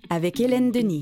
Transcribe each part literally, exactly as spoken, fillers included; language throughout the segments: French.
avec Hélène Denis.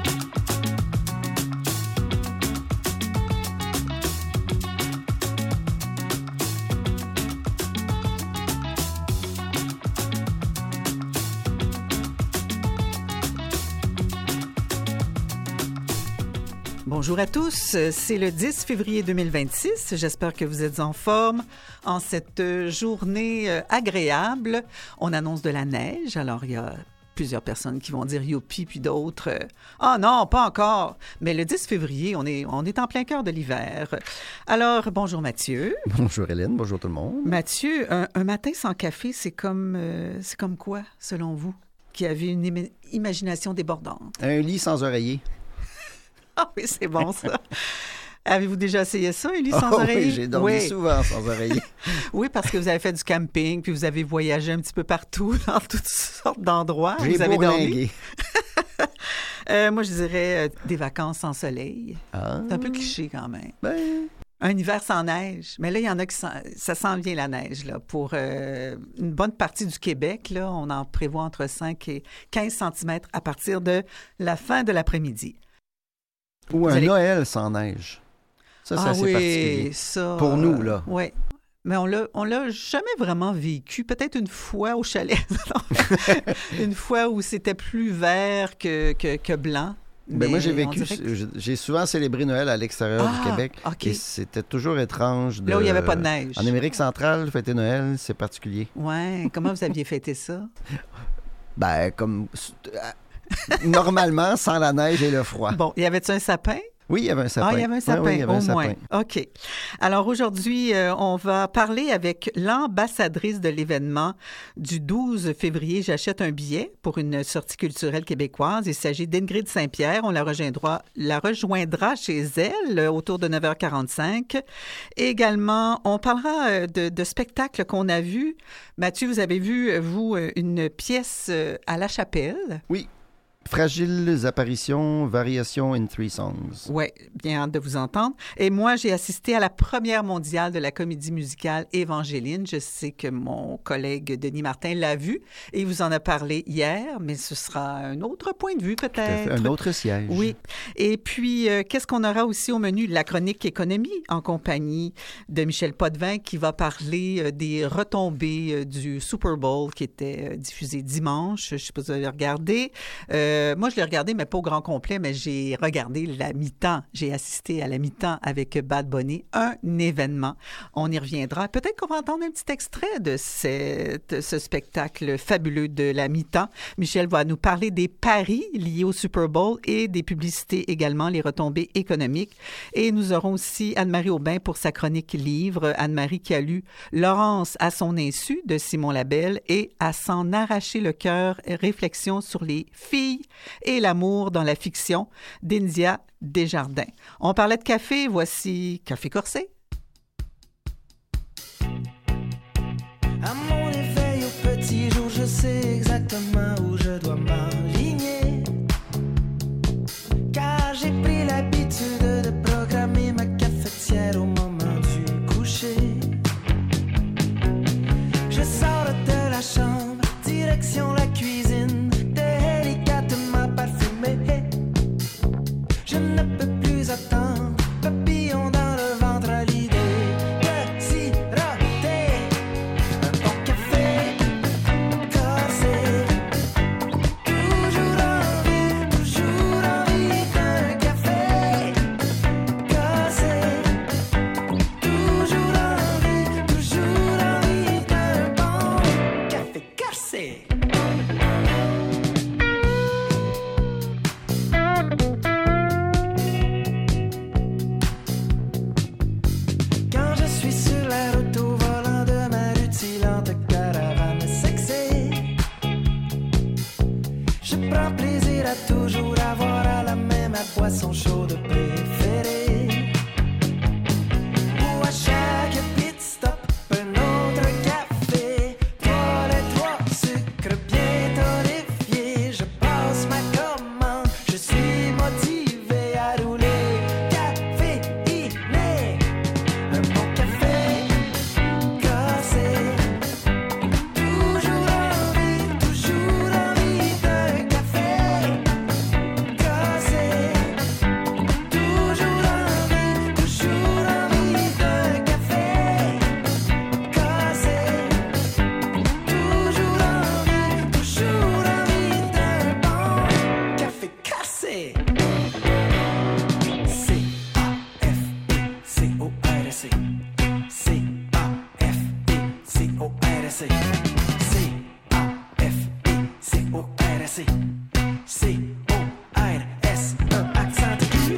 Bonjour à tous, c'est le dix février deux mille vingt-six. J'espère que vous êtes en forme en cette journée agréable. On annonce de la neige, alors il y a plusieurs personnes qui vont dire youpi, puis d'autres « Ah non, pas encore ». Mais le dix février, on est, on est en plein cœur de l'hiver. Alors, bonjour Mathieu. Bonjour Hélène, bonjour tout le monde. Mathieu, un, un matin sans café, c'est comme, euh, c'est comme quoi, selon vous, qui avez une im- imagination débordante? Un lit sans oreiller. Ah oui, c'est bon ça. Avez-vous déjà essayé ça, un lit sans oh, oreiller? Oui, j'ai dormi oui. souvent sans oreiller. Oui, parce que vous avez fait du camping, puis vous avez voyagé un petit peu partout, dans toutes sortes d'endroits. J'ai vous avez bourlingué. dormi. euh, moi, je dirais euh, des vacances sans soleil. Ah. C'est un peu cliché quand même. Ben... Un hiver sans neige. Mais là, il y en a qui s'en, ça s'en vient la neige. Là. Pour euh, une bonne partie du Québec, là, on en prévoit entre cinq et quinze centimètres à partir de la fin de l'après-midi. Ou un allez... Noël sans neige. Ça, c'est ah assez oui, particulier. Ça, pour nous, là. Euh, oui. Mais on l'a, on l'a jamais vraiment vécu. Peut-être une fois au chalet. Une fois où c'était plus vert que, que, que blanc. Ben moi, j'ai vécu, que... j'ai souvent célébré Noël à l'extérieur ah, du Québec. Okay. Et c'était toujours étrange. De... Là où il n'y avait pas de neige. En Amérique centrale, fêter Noël, c'est particulier. Oui. Comment vous aviez fêté ça? Ben, comme... Normalement, sans la neige et le froid. Bon, y avait-tu un sapin? Oui, il y avait un sapin. Ah, il y avait un sapin, oui, oui, il y avait au un sapin. moins. OK. Alors aujourd'hui, euh, on va parler avec l'ambassadrice de l'événement du douze février. J'achète un billet pour une sortie culturelle québécoise. Il s'agit d'Ingrid Saint-Pierre. On la rejoindra, la rejoindra chez elle euh, autour de neuf heures quarante-cinq. Et également, on parlera de, de spectacles qu'on a vus. Mathieu, vous avez vu, vous, une pièce à La Chapelle. Oui. Fragiles apparitions, variations in three songs. Oui, bien hâte de vous entendre. Et moi, j'ai assisté à la première mondiale de la comédie musicale Évangeline. Je sais que mon collègue Denis Martin l'a vue et il vous en a parlé hier, mais ce sera un autre point de vue peut-être. Un autre siège. Oui. Et puis, euh, qu'est-ce qu'on aura aussi au menu? La chronique économie en compagnie de Michel Potvin qui va parler euh, des retombées euh, du Super Bowl qui était euh, diffusé dimanche. Je ne sais pas si vous avez regardé. Euh, Euh, moi, je l'ai regardé, mais pas au grand complet, mais j'ai regardé la mi-temps. J'ai assisté à la mi-temps avec Bad Bunny, un événement. On y reviendra. Peut-être qu'on va entendre un petit extrait de cette, ce spectacle fabuleux de la mi-temps. Michel va nous parler des paris liés au Super Bowl et des publicités également, les retombées économiques. Et nous aurons aussi Anne-Marie Aubin pour sa chronique livre. Anne-Marie qui a lu Laurence à son insu de Simon Labelle et À s'en arracher le cœur, réflexion sur les filles et l'amour dans la fiction d'India Desjardins. On parlait de café, voici Café Corsé. À mon éveil au petit jour, je sais exactement où je dois m'aligner. Car j'ai pris l'habitude de programmer ma cafetière au moment du coucher. Je sors de la chambre, direction la cuisine. Je ne peux plus attendre, papillon dans le ventre à l'idée de siroter un bon café corsé. Toujours envie, toujours envie d'un café corsé. Toujours envie, toujours envie d'un bon café corsé. Toujours avoir à la même ma boisson chaude préférée. Ou à chaque pit stop, un autre café. Trois les trois sucres bien torréfiés. Je passe ma commande, je suis motivé à rouler. Café iné, un bon café corsé. Toujours envie, toujours envie d'un café. C O R S E, accent aigu.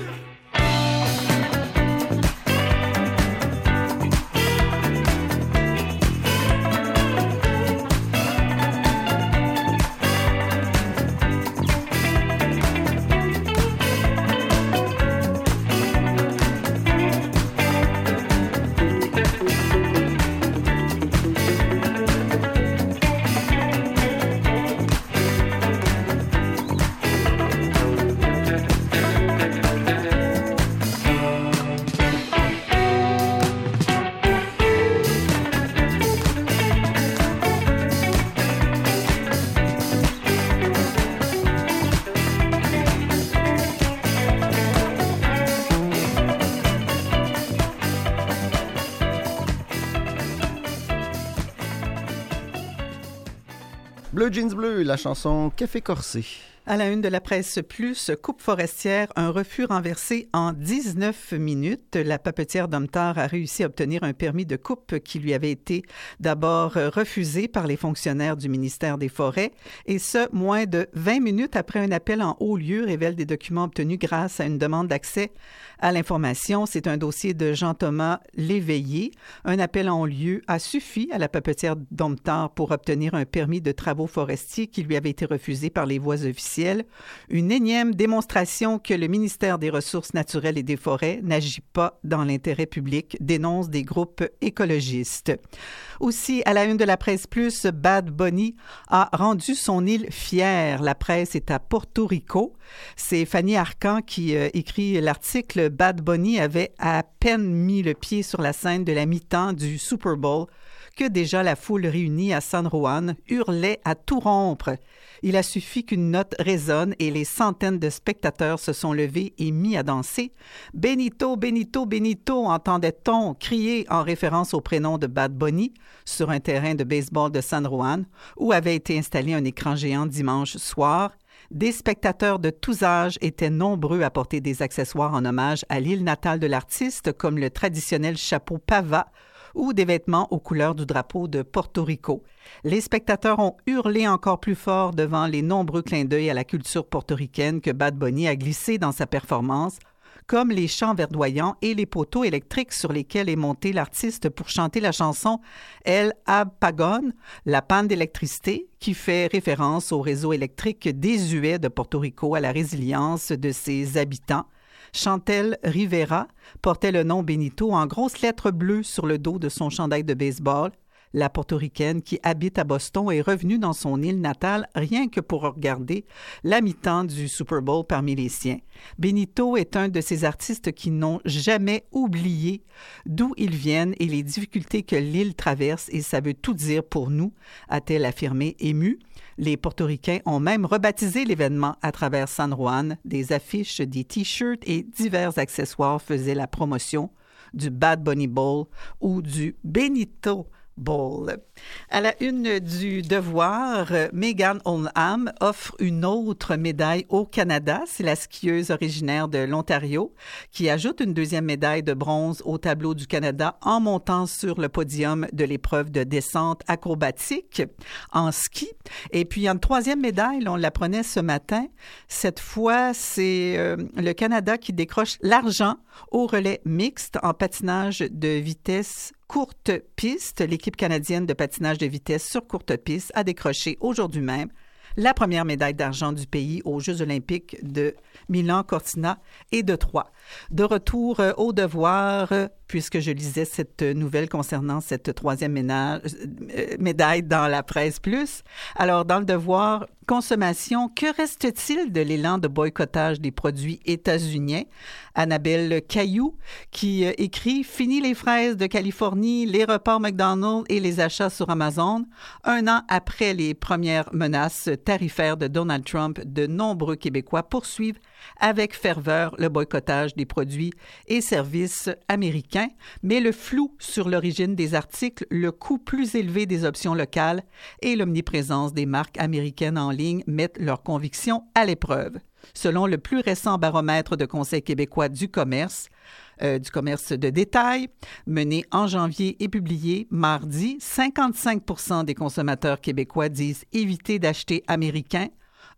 Bleu Jeans Bleu, la chanson Café Corsé. À la une de la presse plus, coupe forestière, un refus renversé en dix-neuf minutes. La papetière Domtar a réussi à obtenir un permis de coupe qui lui avait été d'abord refusé par les fonctionnaires du ministère des Forêts, et ce, moins de vingt minutes après un appel en haut lieu, révèle des documents obtenus grâce à une demande d'accès à l'information. C'est un dossier de Jean-Thomas Léveillé. Un appel en haut lieu a suffi à la papetière Domtar pour obtenir un permis de travaux forestiers qui lui avait été refusé par les voies officielles. Une énième démonstration que le ministère des Ressources naturelles et des Forêts n'agit pas dans l'intérêt public, dénoncent des groupes écologistes. Aussi, à la une de la presse plus, Bad Bunny a rendu son île fière. La presse est à Porto Rico. C'est Fanny Arcan qui euh, écrit l'article. Bad Bunny avait à peine mis le pied sur la scène de la mi-temps du Super Bowl que déjà la foule réunie à San Juan hurlait à tout rompre. Il a suffi qu'une note résonne et les centaines de spectateurs se sont levés et mis à danser. « Benito, Benito, Benito » entendait-on crier en référence au prénom de Bad Bunny sur un terrain de baseball de San Juan où avait été installé un écran géant dimanche soir. Des spectateurs de tous âges étaient nombreux à porter des accessoires en hommage à l'île natale de l'artiste comme le traditionnel chapeau pava ou des vêtements aux couleurs du drapeau de Porto Rico. Les spectateurs ont hurlé encore plus fort devant les nombreux clins d'œil à la culture portoricaine que Bad Bunny a glissé dans sa performance, comme les champs verdoyants et les poteaux électriques sur lesquels est monté l'artiste pour chanter la chanson El Apagón, la panne d'électricité, qui fait référence au réseau électrique désuet de Porto Rico à la résilience de ses habitants. Chantel Rivera portait le nom Benito en grosses lettres bleues sur le dos de son chandail de baseball. La portoricaine qui habite à Boston est revenue dans son île natale rien que pour regarder la mi-temps du Super Bowl parmi les siens. Benito est un de ces artistes qui n'ont jamais oublié d'où ils viennent et les difficultés que l'île traverse, et ça veut tout dire pour nous, a-t-elle affirmé émue. Les Portoricains ont même rebaptisé l'événement à travers San Juan. Des affiches, des t-shirts et divers accessoires faisaient la promotion du Bad Bunny Bowl ou du Benito Bowl. À la une du Devoir, Megan Oldham offre une autre médaille au Canada. C'est la skieuse originaire de l'Ontario qui ajoute une deuxième médaille de bronze au tableau du Canada en montant sur le podium de l'épreuve de descente acrobatique en ski. Et puis, il y a une troisième médaille, on l'apprenait ce matin. Cette fois, c'est euh, le Canada qui décroche l'argent au relais mixte en patinage de vitesse courte piste. L'équipe canadienne de patinage de vitesse sur courte piste a décroché aujourd'hui même la première médaille d'argent du pays aux Jeux olympiques de Milan-Cortina et de Troyes. De retour au Devoir, puisque je lisais cette nouvelle concernant cette troisième ménage, euh, médaille dans la presse plus. Alors, dans le Devoir, consommation, que reste-t-il de l'élan de boycottage des produits états-uniens? Annabelle Caillou, qui euh, écrit « Fini les fraises de Californie, les repas McDonald's et les achats sur Amazon ». Un an après les premières menaces tarifaires de Donald Trump, de nombreux Québécois poursuivent avec ferveur le boycottage des produits et services américains, mais le flou sur l'origine des articles, le coût plus élevé des options locales et l'omniprésence des marques américaines en ligne mettent leurs convictions à l'épreuve. Selon le plus récent baromètre de Conseil québécois du commerce, euh, du commerce de détail, mené en janvier et publié mardi, cinquante-cinq pour cent des consommateurs québécois disent éviter d'acheter américain.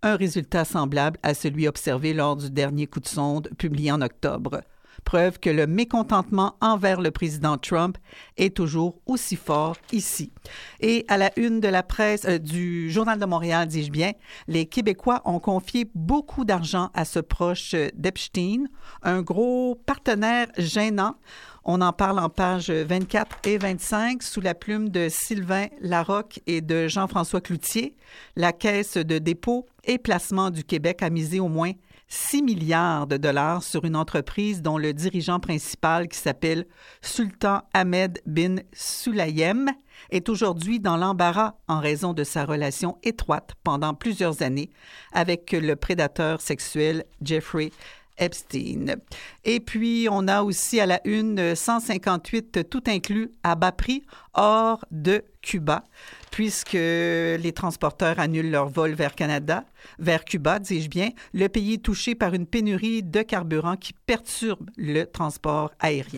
un résultat semblable à celui observé lors du dernier coup de sonde publié en octobre. Preuve que le mécontentement envers le président Trump est toujours aussi fort ici. Et à la une de la presse, euh, du Journal de Montréal, dis-je bien, les Québécois ont confié beaucoup d'argent à ce proche d'Epstein, un gros partenaire gênant. On en parle en pages vingt-quatre et vingt-cinq sous la plume de Sylvain Larocque et de Jean-François Cloutier. La Caisse de dépôt et placement du Québec a misé au moins six milliards de dollars sur une entreprise dont le dirigeant principal, qui s'appelle Sultan Ahmed bin Sulayem, est aujourd'hui dans l'embarras en raison de sa relation étroite pendant plusieurs années avec le prédateur sexuel Jeffrey Epstein. Et puis, on a aussi à la une cent cinquante-huit tout inclus à bas prix hors de Cuba, puisque les transporteurs annulent leur vol vers Canada, vers Cuba, dis-je bien, le pays touché par une pénurie de carburant qui perturbe le transport aérien.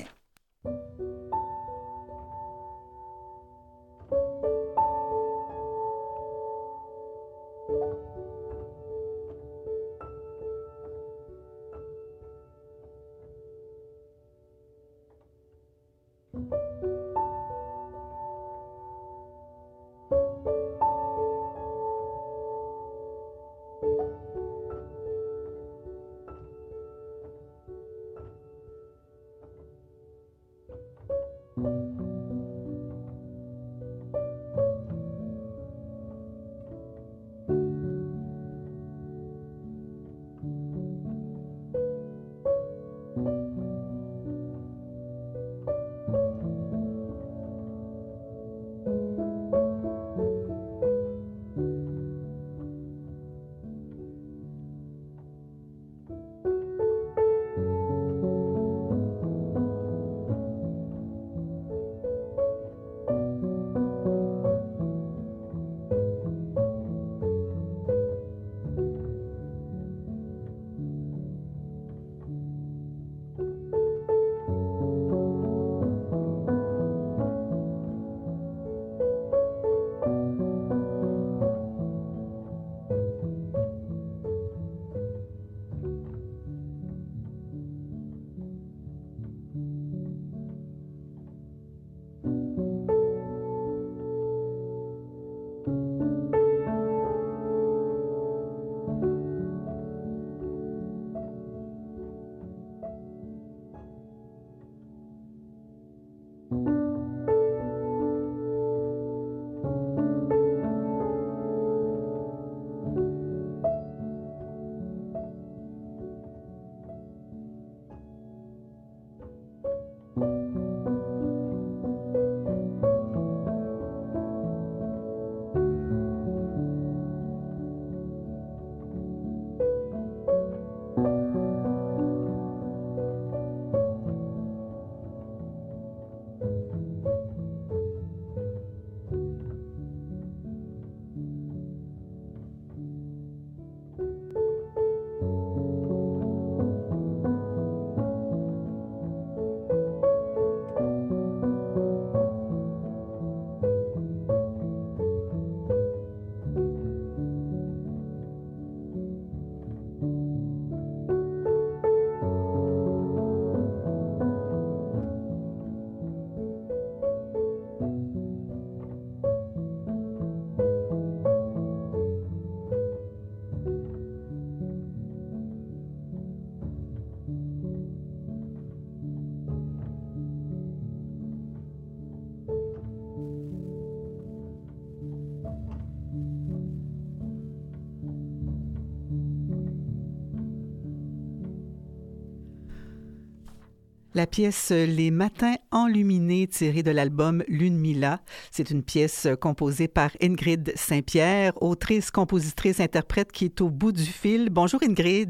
La pièce « Les matins enluminés » tirée de l'album « Lune Mila ». C'est une pièce composée par Ingrid Saint-Pierre, autrice, compositrice, interprète qui est au bout du fil. Bonjour Ingrid.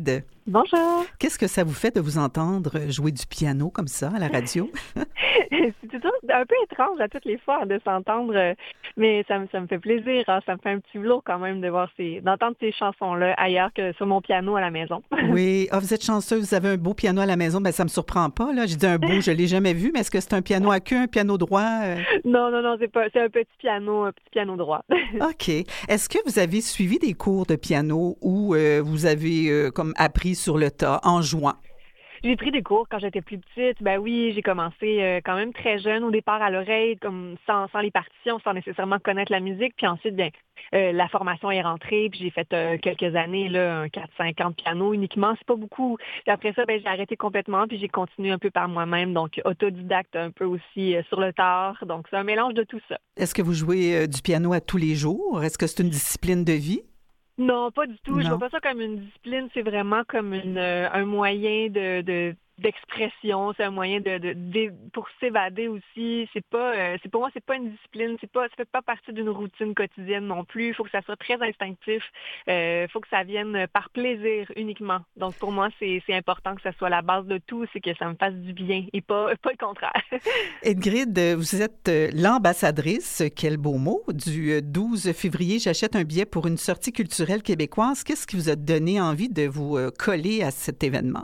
Bonjour. Qu'est-ce que ça vous fait de vous entendre jouer du piano comme ça à la radio? C'est toujours un peu étrange à toutes les fois de s'entendre, euh, mais ça me, ça me fait plaisir. Hein, ça me fait un petit velours quand même de voir ces, d'entendre ces chansons-là ailleurs que sur mon piano à la maison. Oui. Ah, vous êtes chanceux, vous avez un beau piano à la maison. Ben, ça me surprend pas, là. J'ai dit un beau, je l'ai jamais vu, mais est-ce que c'est un piano à queue, un piano droit? euh? Non, non, non, c'est pas, c'est un petit piano, un petit piano droit. OK. Est-ce que vous avez suivi des cours de piano ou euh, vous avez euh, comme appris sur le tas en jouant? J'ai pris des cours quand j'étais plus petite. Ben oui, j'ai commencé euh, quand même très jeune au départ à l'oreille, comme sans, sans les partitions, sans nécessairement connaître la musique. Puis ensuite, bien, euh, la formation est rentrée. Puis j'ai fait euh, quelques années, là, un quatre cinq ans de piano uniquement. C'est pas beaucoup. Puis après ça, ben j'ai arrêté complètement. Puis j'ai continué un peu par moi-même, donc autodidacte un peu aussi euh, sur le tard. Donc c'est un mélange de tout ça. Est-ce que vous jouez euh, du piano à tous les jours? Est-ce que c'est une discipline de vie? Non, pas du tout. Non. Je vois pas ça comme une discipline. C'est vraiment comme une, euh, un moyen de, de d'expression. C'est un moyen de, de, de pour s'évader aussi. C'est pas, euh, c'est pour moi, c'est pas une discipline. C'est pas, ça fait pas partie d'une routine quotidienne non plus. Il faut que ça soit très instinctif. Il euh, faut que ça vienne par plaisir uniquement. Donc pour moi, c'est, c'est important que ça soit la base de tout, c'est que ça me fasse du bien et pas, pas le contraire. Ingrid, vous êtes l'ambassadrice, quel beau mot, du douze février. J'achète un billet pour une sortie culturelle québécoise. Qu'est-ce qui vous a donné envie de vous coller à cet événement?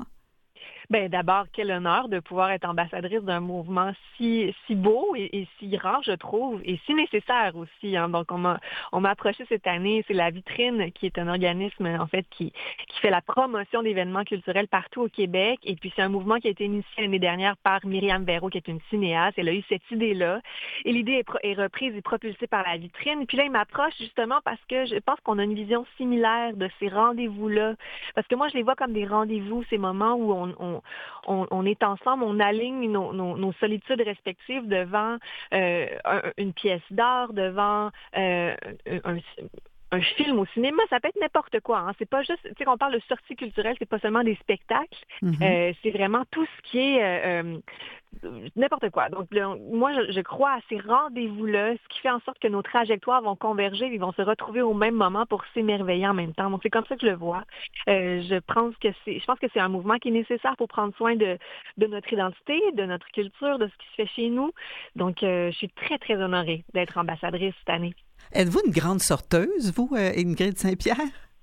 Ben d'abord, quel honneur de pouvoir être ambassadrice d'un mouvement si si beau et, et si rare, je trouve, et si nécessaire aussi. Hein. Donc, on m'a on m'a approché cette année. C'est la Vitrine, qui est un organisme en fait qui qui fait la promotion d'événements culturels partout au Québec. Et puis, c'est un mouvement qui a été initié l'année dernière par Myriam Véro, qui est une cinéaste. Elle a eu cette idée-là, et l'idée est, pro- est reprise et propulsée par la Vitrine. Puis là, il m'approche justement parce que je pense qu'on a une vision similaire de ces rendez-vous-là. Parce que moi, je les vois comme des rendez-vous, ces moments où on, on On, on est ensemble, on aligne nos, nos, nos solitudes respectives devant euh, un, une pièce d'art, devant euh, un, un film au cinéma. Ça peut être n'importe quoi. Hein. C'est pas juste, tu sais, qu'on parle de sortie culturelle, c'est pas seulement des spectacles. Mm-hmm. Euh, c'est vraiment tout ce qui est euh, euh, n'importe quoi. Donc, le, moi, je, je crois à ces rendez-vous-là, ce qui fait en sorte que nos trajectoires vont converger, ils vont se retrouver au même moment pour s'émerveiller en même temps. Donc, c'est comme ça que je le vois. Euh, je pense que c'est, je pense que c'est un mouvement qui est nécessaire pour prendre soin de, de notre identité, de notre culture, de ce qui se fait chez nous. Donc, euh, je suis très, très honorée d'être ambassadrice cette année. Êtes-vous une grande sorteuse, vous, Ingrid Saint-Pierre?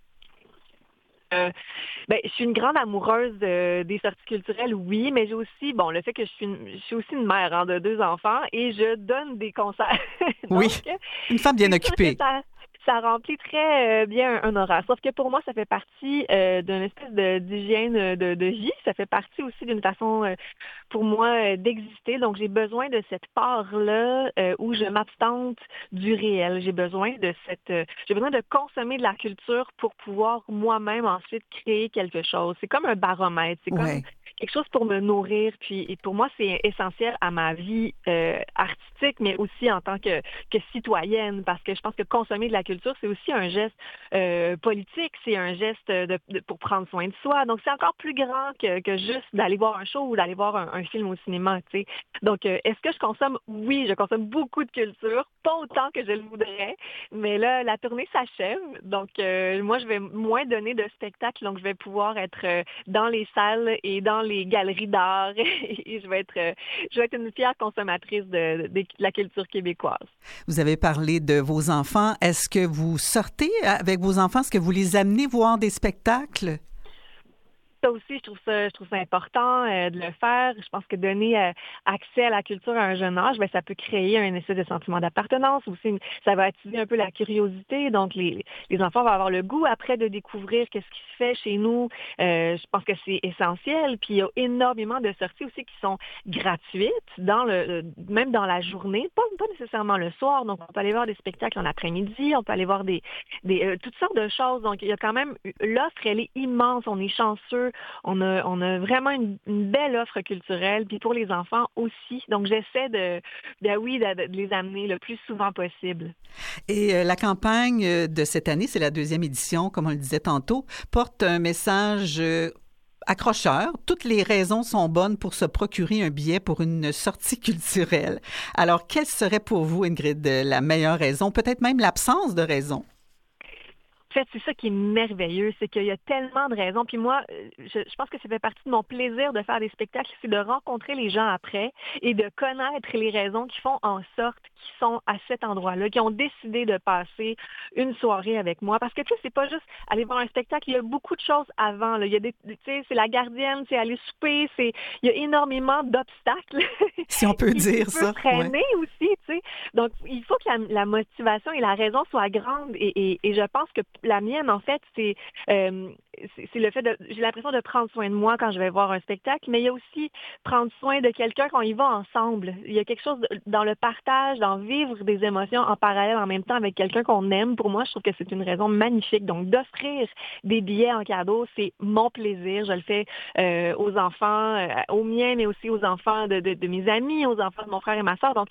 Euh, ben, je suis une grande amoureuse euh, des sorties culturelles, oui, mais j'ai aussi, bon, le fait que je suis, une, je suis aussi une mère hein, de deux enfants et je donne des concerts. Donc, oui, une femme bien occupée. Ça, ça remplit très euh, bien un, un horaire. Sauf que pour moi, ça fait partie euh, d'une espèce de, d'hygiène de, de vie. Ça fait partie aussi d'une façon, euh, pour moi, euh, d'exister. Donc, j'ai besoin de cette part-là euh, où je m'abstente du réel. J'ai besoin de cette, euh, j'ai besoin de consommer de la culture pour pouvoir moi-même ensuite créer quelque chose. C'est comme un baromètre. C'est comme ouais. quelque chose pour me nourrir. Puis, et pour moi, c'est essentiel à ma vie euh, artistique, mais aussi en tant que, que citoyenne, parce que je pense que consommer de la culture, c'est aussi un geste euh, politique, c'est un geste de, de, pour prendre soin de soi. Donc, c'est encore plus grand que, que juste d'aller voir un show ou d'aller voir un, un film au cinéma, tu sais. Donc, euh, est-ce que je consomme? Oui, je consomme beaucoup de culture, pas autant que je le voudrais, mais là, la tournée s'achève. Donc, euh, moi, je vais moins donner de spectacles, donc je vais pouvoir être euh, dans les salles et dans les galeries d'art et je vais être, euh, je vais être une fière consommatrice de, de, de la culture québécoise. Vous avez parlé de vos enfants. Est-ce que vous sortez avec vos enfants? Est-ce que vous les amenez voir des spectacles? Ça aussi, je trouve ça, je trouve ça important euh, de le faire. Je pense que donner euh, accès à la culture à un jeune âge, ben, ça peut créer un espèce de sentiment d'appartenance. Aussi, une, ça va attiser un peu la curiosité. Donc, les, les enfants vont avoir le goût après de découvrir qu'est-ce qui se fait chez nous. Euh, je pense que c'est essentiel. Puis, il y a énormément de sorties aussi qui sont gratuites, dans le, même dans la journée, pas, pas nécessairement le soir. Donc, on peut aller voir des spectacles en après-midi, on peut aller voir des, des euh, toutes sortes de choses. Donc, il y a quand même, l'offre, elle est immense. On est chanceux. On a, on a vraiment une, une belle offre culturelle, puis pour les enfants aussi. Donc, j'essaie de, de oui, de, de les amener le plus souvent possible. Et euh, la campagne de cette année, c'est la deuxième édition, comme on le disait tantôt, porte un message euh, accrocheur. Toutes les raisons sont bonnes pour se procurer un billet pour une sortie culturelle. Alors, quelle serait pour vous, Ingrid, la meilleure raison, peut-être même l'absence de raison? En fait, c'est ça qui est merveilleux, c'est qu'il y a tellement de raisons. Puis moi, je, je pense que ça fait partie de mon plaisir de faire des spectacles, c'est de rencontrer les gens après et de connaître les raisons qui font en sorte qu'ils sont à cet endroit-là, qui ont décidé de passer une soirée avec moi. Parce que tu sais, c'est pas juste aller voir un spectacle, il y a beaucoup de choses avant. Là. Il y a des, tu sais, c'est la gardienne, c'est aller souper, c'est, il y a énormément d'obstacles. Si on peut qui, dire qui ça. peut freiner Ouais. aussi, tu sais. Donc, il faut que la, la motivation et la raison soient grandes. Et, et, et je pense que la mienne, en fait, c'est, euh, c'est, c'est le fait de... J'ai l'impression de prendre soin de moi quand je vais voir un spectacle, mais il y a aussi prendre soin de quelqu'un quand il va ensemble. Il y a quelque chose de, dans le partage, dans vivre des émotions en parallèle en même temps avec quelqu'un qu'on aime. Pour moi, je trouve que c'est une raison magnifique. Donc, d'offrir des billets en cadeau, c'est mon plaisir. Je le fais euh, aux enfants, euh, aux miens, mais aussi aux enfants de, de, de mes amis, aux enfants de mon frère et ma soeur. Donc,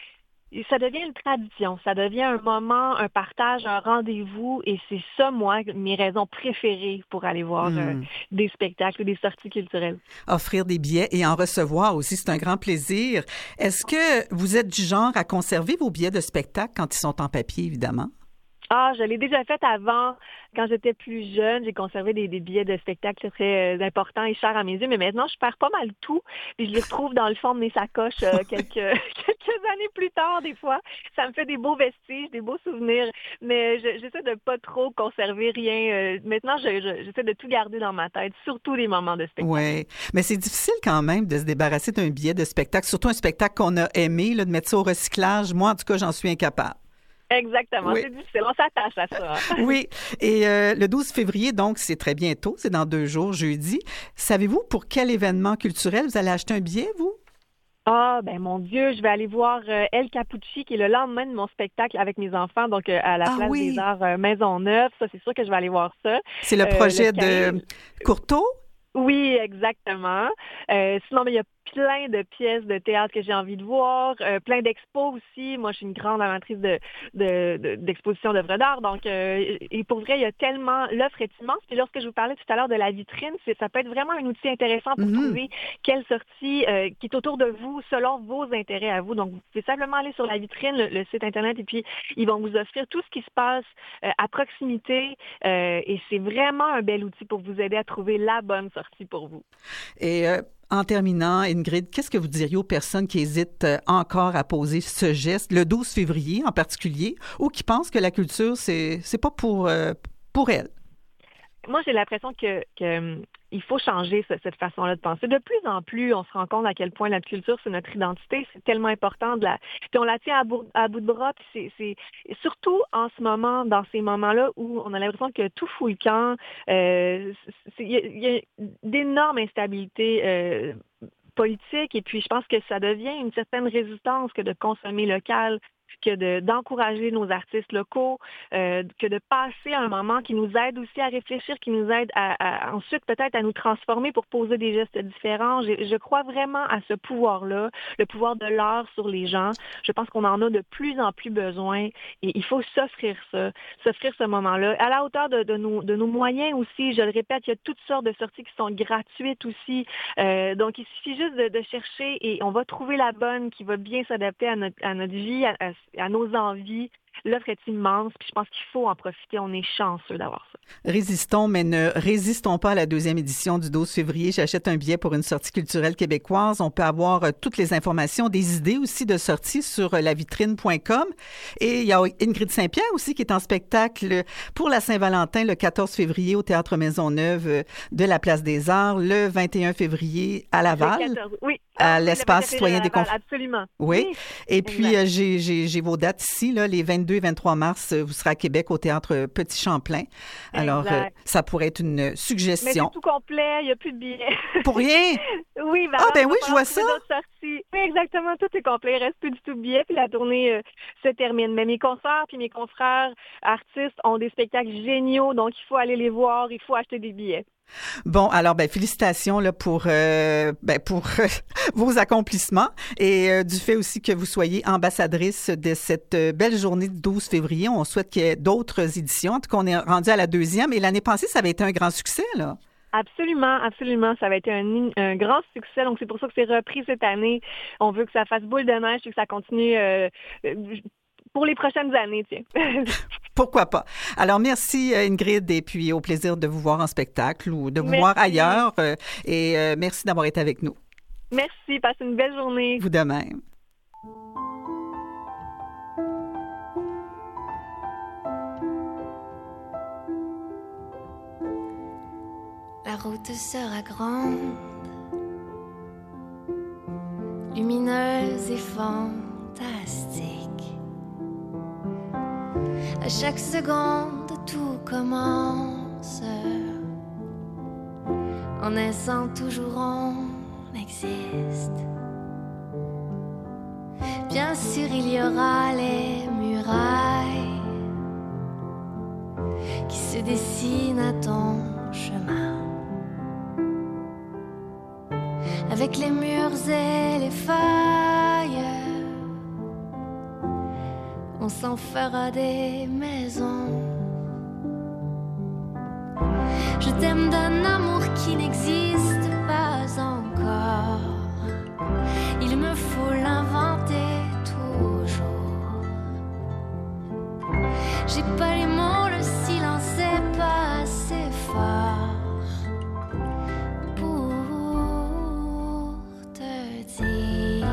ça devient une tradition, ça devient un moment, un partage, un rendez-vous, et c'est ça, moi, mes raisons préférées pour aller voir Hmm. euh, des spectacles ou des sorties culturelles. Offrir des billets et en recevoir aussi, c'est un grand plaisir. Est-ce que vous êtes du genre à conserver vos billets de spectacle quand ils sont en papier, évidemment? Ah, je l'ai déjà fait avant, quand j'étais plus jeune. J'ai conservé des, des billets de spectacle très euh, importants et chers à mes yeux, mais maintenant, je perds pas mal tout. Puis je les retrouve dans le fond de mes sacoches euh, quelques, quelques années plus tard, des fois. Ça me fait des beaux vestiges, des beaux souvenirs, mais je, j'essaie de pas trop conserver rien. Euh, maintenant, je, je, j'essaie de tout garder dans ma tête, surtout les moments de spectacle. Oui, mais c'est difficile quand même de se débarrasser d'un billet de spectacle, surtout un spectacle qu'on a aimé, là, de mettre ça au recyclage. Moi, en tout cas, j'en suis incapable. Exactement, Oui. c'est difficile, on s'attache à ça. Oui, et euh, le douze février, donc, c'est très bientôt, c'est dans deux jours, jeudi. Savez-vous pour quel événement culturel vous allez acheter un billet, vous? Ah, ben mon Dieu, je vais aller voir euh, El Capucci, qui est le lendemain de mon spectacle avec mes enfants, donc euh, à la Ah Place oui. des Arts euh, Maisonneuve. Ça, c'est sûr que je vais aller voir ça. C'est le Euh, projet le quinze. de Courteau? Oui, exactement. Euh, sinon, ben, il y a plein de pièces de théâtre que j'ai envie de voir, euh, plein d'expos aussi. Moi, je suis une grande amatrice de, de, de- d'expositions d'œuvres d'art. Donc, euh, et pour vrai, il y a tellement... L'offre est immense. Puis lorsque je vous parlais tout à l'heure de la vitrine, c'est, ça peut être vraiment un outil intéressant pour Mhm. trouver quelle sortie euh, qui est autour de vous, selon vos intérêts à vous. Donc, vous pouvez simplement aller sur la vitrine, le, le site Internet, et puis ils vont vous offrir tout ce qui se passe euh, à proximité. Euh, et c'est vraiment un bel outil pour vous aider à trouver la bonne sortie pour vous. Et euh, en terminant, Ingrid, qu'est-ce que vous diriez aux personnes qui hésitent euh, encore à poser ce geste, le douze février en particulier, ou qui pensent que la culture, c'est c'est pas pour, euh, pour elles? Moi, j'ai l'impression que, que hum, il faut changer ce- cette façon-là de penser. De plus en plus, on se rend compte à quel point la culture, c'est notre identité. C'est tellement important. De la... Puis on la tient à bout, à bout de bras. Puis c'est, c'est... Surtout en ce moment, dans ces moments-là où on a l'impression que tout fout le camp. Euh, c'est- il y a, il y a d'énormes instabilités euh, politiques. Et puis, je pense que ça devient une certaine résistance que de consommer local, que de, d'encourager nos artistes locaux, euh, que de passer un moment qui nous aide aussi à réfléchir, qui nous aide à, à- ensuite peut-être à nous transformer pour poser des gestes différents. Je, je crois vraiment à ce pouvoir-là, le pouvoir de l'art sur les gens. Je pense qu'on en a de plus en plus besoin et il faut s'offrir ça, s'offrir ce moment-là, à la hauteur de, de, nos, de nos moyens aussi. Je le répète, il y a toutes sortes de sorties qui sont gratuites aussi. Euh, donc, il suffit juste de, de chercher et on va trouver la bonne qui va bien s'adapter à notre, à notre vie, à, à, à nos envies. L'offre est immense, puis je pense qu'il faut en profiter. On est chanceux d'avoir ça. Résistons, mais ne résistons pas à la deuxième édition du douze février. J'achète un billet pour une sortie culturelle québécoise. On peut avoir euh, toutes les informations, des idées aussi de sortie sur euh, la vitrine point com. Et il y a Ingrid Saint-Pierre aussi qui est en spectacle pour la Saint-Valentin le quatorze février au Théâtre Maisonneuve euh, de la Place des Arts, le vingt et un février à Laval. Le quatorze, oui. À Ah, oui, l'espace le vingt et un citoyen des Laval, conf- absolument. Oui. Et puis, exact. euh, j'ai, j'ai, j'ai vos dates ici, là, les vingt-deux et vingt-trois mars, euh, vous serez à Québec au Théâtre Petit Champlain. Alors, euh, Exact. ça pourrait être une Mais c'est suggestion. tout complet, il n'y a plus de billets. Pour rien? Oui, ben Ah, alors, ben il va oui, je falloir vois trouver ça. d'autres sorties. Oui, exactement, tout est complet. Il reste plus du tout de billets, puis la tournée euh, se termine. Mais mes concerts puis mes confrères artistes ont des spectacles géniaux, donc il faut aller les voir, il faut acheter des billets. Bon, alors, ben, félicitations là, pour, euh, ben, pour euh, vos accomplissements et euh, du fait aussi que vous soyez ambassadrice de cette euh, belle journée du douze février. On souhaite qu'il y ait d'autres éditions. En tout cas, on est rendu à la deuxième. Et l'année passée, ça avait été un grand succès, là. Absolument, absolument. Ça va être un, un grand succès. Donc, c'est pour ça que c'est repris cette année. On veut que ça fasse boule de neige et que ça continue euh, euh, pour les prochaines années, tiens. Pourquoi pas? Alors, merci Ingrid et puis au plaisir de vous voir en spectacle ou de vous Merci. voir ailleurs. euh, et euh, merci d'avoir été avec nous. Merci, passez une belle journée. Vous de même. La route sera grande, lumineuse et fantastique. À chaque seconde, tout commence. En naissant, toujours on existe. Bien sûr, il y aura les murailles qui se dessinent à ton chemin. Avec les murs et les failles, on s'en fera des maisons. Je t'aime d'un amour qui n'existe pas encore. Il me faut l'inventer toujours. J'ai pas les mots, le silence est pas assez fort pour te dire.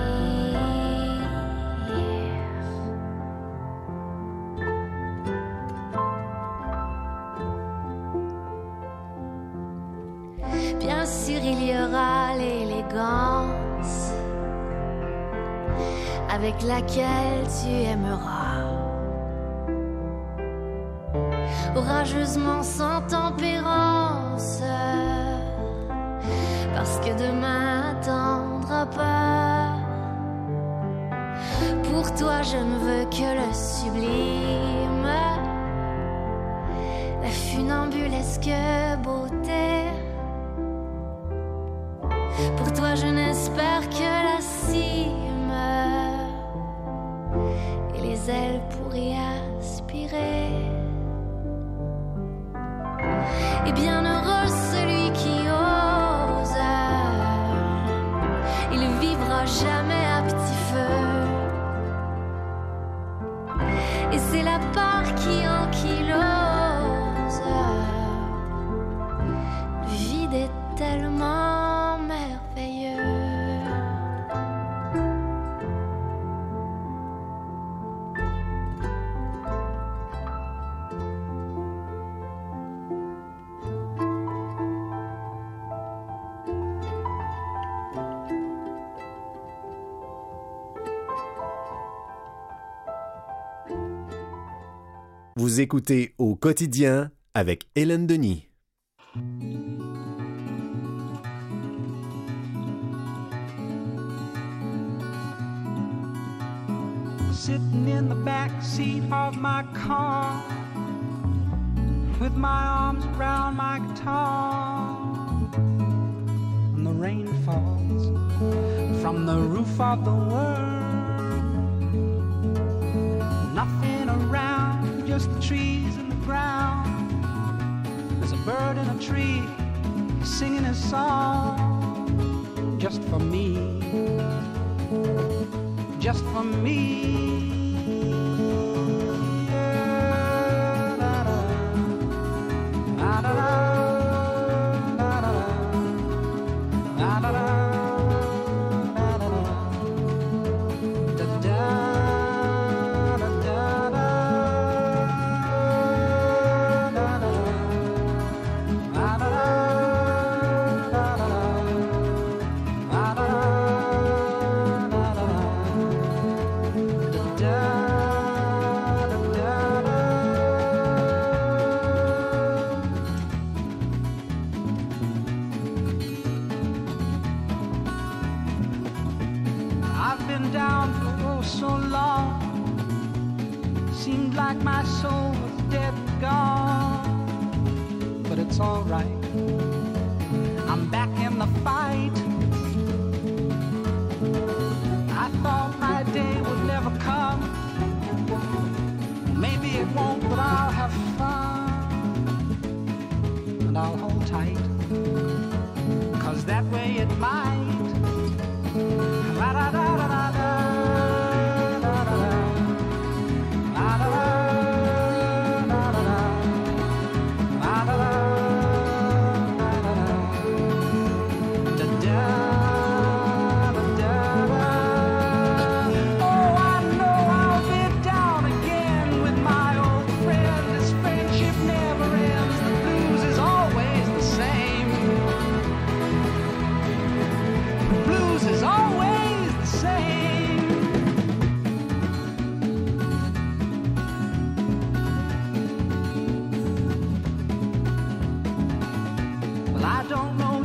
Bien sûr, il y aura l'élégance avec laquelle tu aimeras, orageusement sans tempérance, parce que demain n'attendra pas. Pour toi, je ne veux que le sublime, la funambulesque beauté. Pour toi, je n'espère que la cime et les ailes pour y aspirer. Et bien heureux celui qui ose, il vivra jamais à petit feu. Et c'est la part qui ankylose. Le vide est tellement merveilleux. Vous écoutez Au quotidien avec Hélène Denis. Sitting in the back seat of my car with my arms around my guitar, and the rain falls from the roof of the world. Nothing around, just the trees and the ground. There's a bird in a tree singing his song just for me, just for me.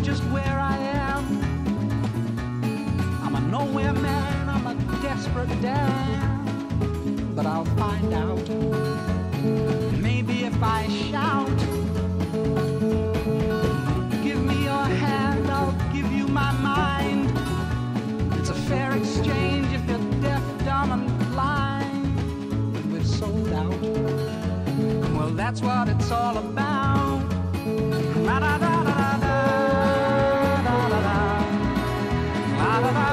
just where I am. I'm a nowhere man, I'm a desperate dam. But I'll find out. Maybe if I shout, give me your hand, I'll give you my mind. It's a fair exchange if you're deaf, dumb, and blind. But we've sold out. Well, that's what it's all about. La-da-da-da-da-da, la-da-da, la-da-da.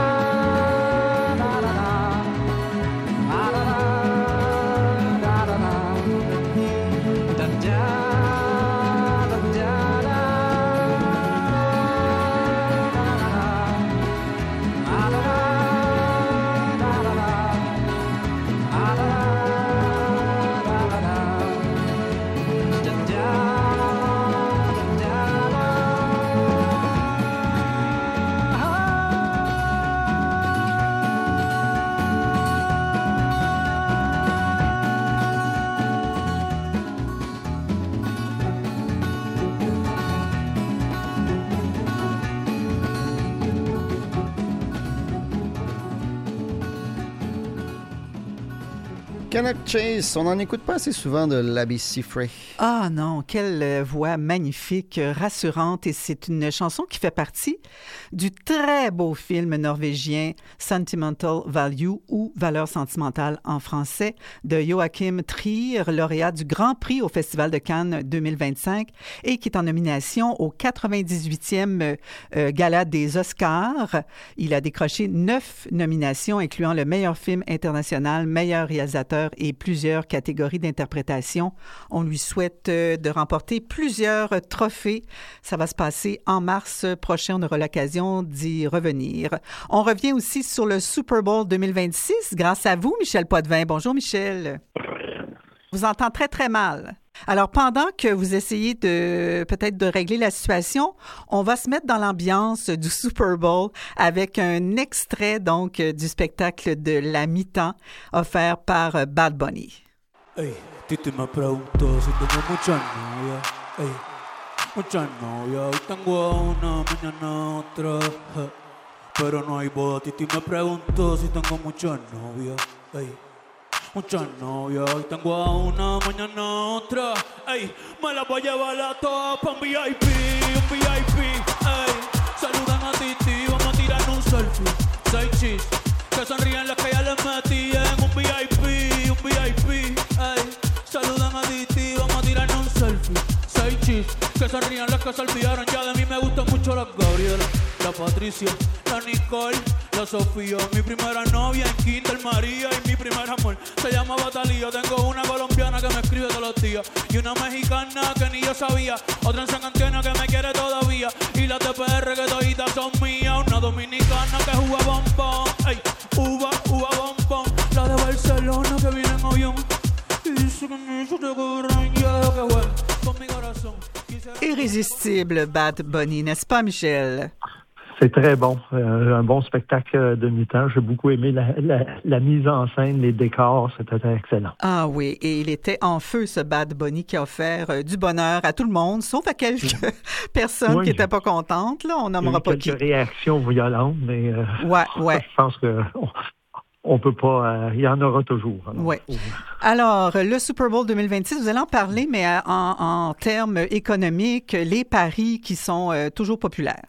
Canuck Chase, on n'en écoute pas assez souvent de l'Abbey Seafray. Ah non, quelle voix magnifique, rassurante, et c'est une chanson qui fait partie du très beau film norvégien Sentimental Value ou Valeur sentimentale en français de Joachim Trier, lauréat du Grand Prix au Festival de Cannes deux mille vingt-cinq et qui est en nomination au quatre-vingt-dix-huitième euh, Gala des Oscars. Il a décroché neuf nominations, incluant le meilleur film international, meilleur réalisateur et plusieurs catégories d'interprétation. On lui souhaite de remporter plusieurs trophées. Ça va se passer en mars prochain. On aura l'occasion d'y revenir. On revient aussi sur le Super Bowl deux mille vingt-six grâce à vous, Michel Potvin. Bonjour, Michel. Je vous entends très, très mal. Alors, pendant que vous essayez de peut-être de régler la situation, on va se mettre dans l'ambiance du Super Bowl avec un extrait donc du spectacle de la mi-temps offert par Bad Bunny. Hey, Titi me preguntó si tengo muchas novias, hey, muchas novias, hoy tengo una, mañana otra, hey, pero no hay boda. Titi me preguntó si tengo muchas novias, hey. Muchas novias, hoy tengo a una, mañana otra. Ey, me la voy a llevar a todas pa' un V I P, un V I P. Ey, saludan a Titi, vamos a tirar un selfie. Seis chis, que sonríen las que ya les metí en un V I P, un V I P. Ey, saludan a Titi, vamos a tirar un selfie. Seis chis, que sonríen las que se olvidaron ya de mí. Me gustan mucho las Gabriela, la Patricia, la Nicole, la Sofía. Mi primera novia en Kinder María y mi primer amor se llama Batalía. Tengo una colombiana que me escribe todos los días y una mexicana que ni yo sabía, otra en San Antonio que me quiere todavía y las de P R que toditas son mías. Una dominicana que juega bombón, ey, uva, uva bombón. La de Barcelona que viene en avión y dice que me hizo de cobrón. Yo dejo que juegue con mi corazón. Irrésistible Bad Bunny, n'est-ce pas, Michel? C'est très bon. Euh, un bon spectacle de mi-temps. J'ai beaucoup aimé la, la, la mise en scène, les décors. C'était excellent. Ah oui, et il était en feu, ce Bad Bunny, qui a offert euh, du bonheur à tout le monde, sauf à quelques personnes oui. qui n'étaient pas contentes. Là, on nommera pas qui. Quelques réactions violentes, mais euh, ouais, ouais. je pense que... On, On peut pas... Euh, il y en aura toujours. Oui. Alors, le Super Bowl deux mille vingt-six, vous allez en parler, mais en, en termes économiques, les paris qui sont euh, toujours populaires.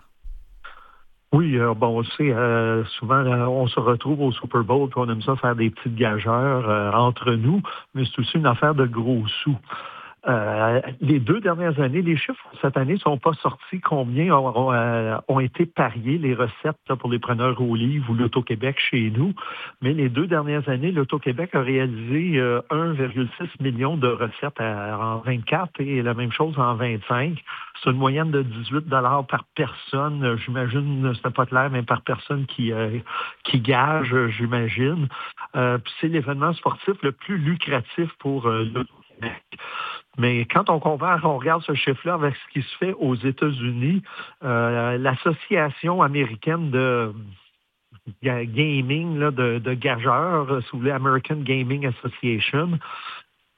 Oui, euh, bon, on sait, euh, souvent, euh, on se retrouve au Super Bowl, puis on aime ça faire des petites gageurs euh, entre nous, mais c'est aussi une affaire de gros sous. Euh, les deux dernières années, les chiffres cette année ne sont pas sortis. Combien ont, ont, euh, ont été pariés les recettes là, pour les preneurs au livre ou l'Auto-Québec chez nous. Mais les deux dernières années, l'Auto-Québec a réalisé euh, un virgule six million de recettes à, en vingt-quatre et la même chose en vingt-cinq. C'est une moyenne de dix-huit dollars par personne. J'imagine, c'est pas clair, mais par personne qui, euh, qui gage, j'imagine. Euh, puis c'est l'événement sportif le plus lucratif pour euh, l'Auto-Québec. Mais quand on compare, on regarde ce chiffre-là avec ce qui se fait aux États-Unis, euh, l'Association américaine de gaming, là, de, de gageurs, sous l'American Gaming Association,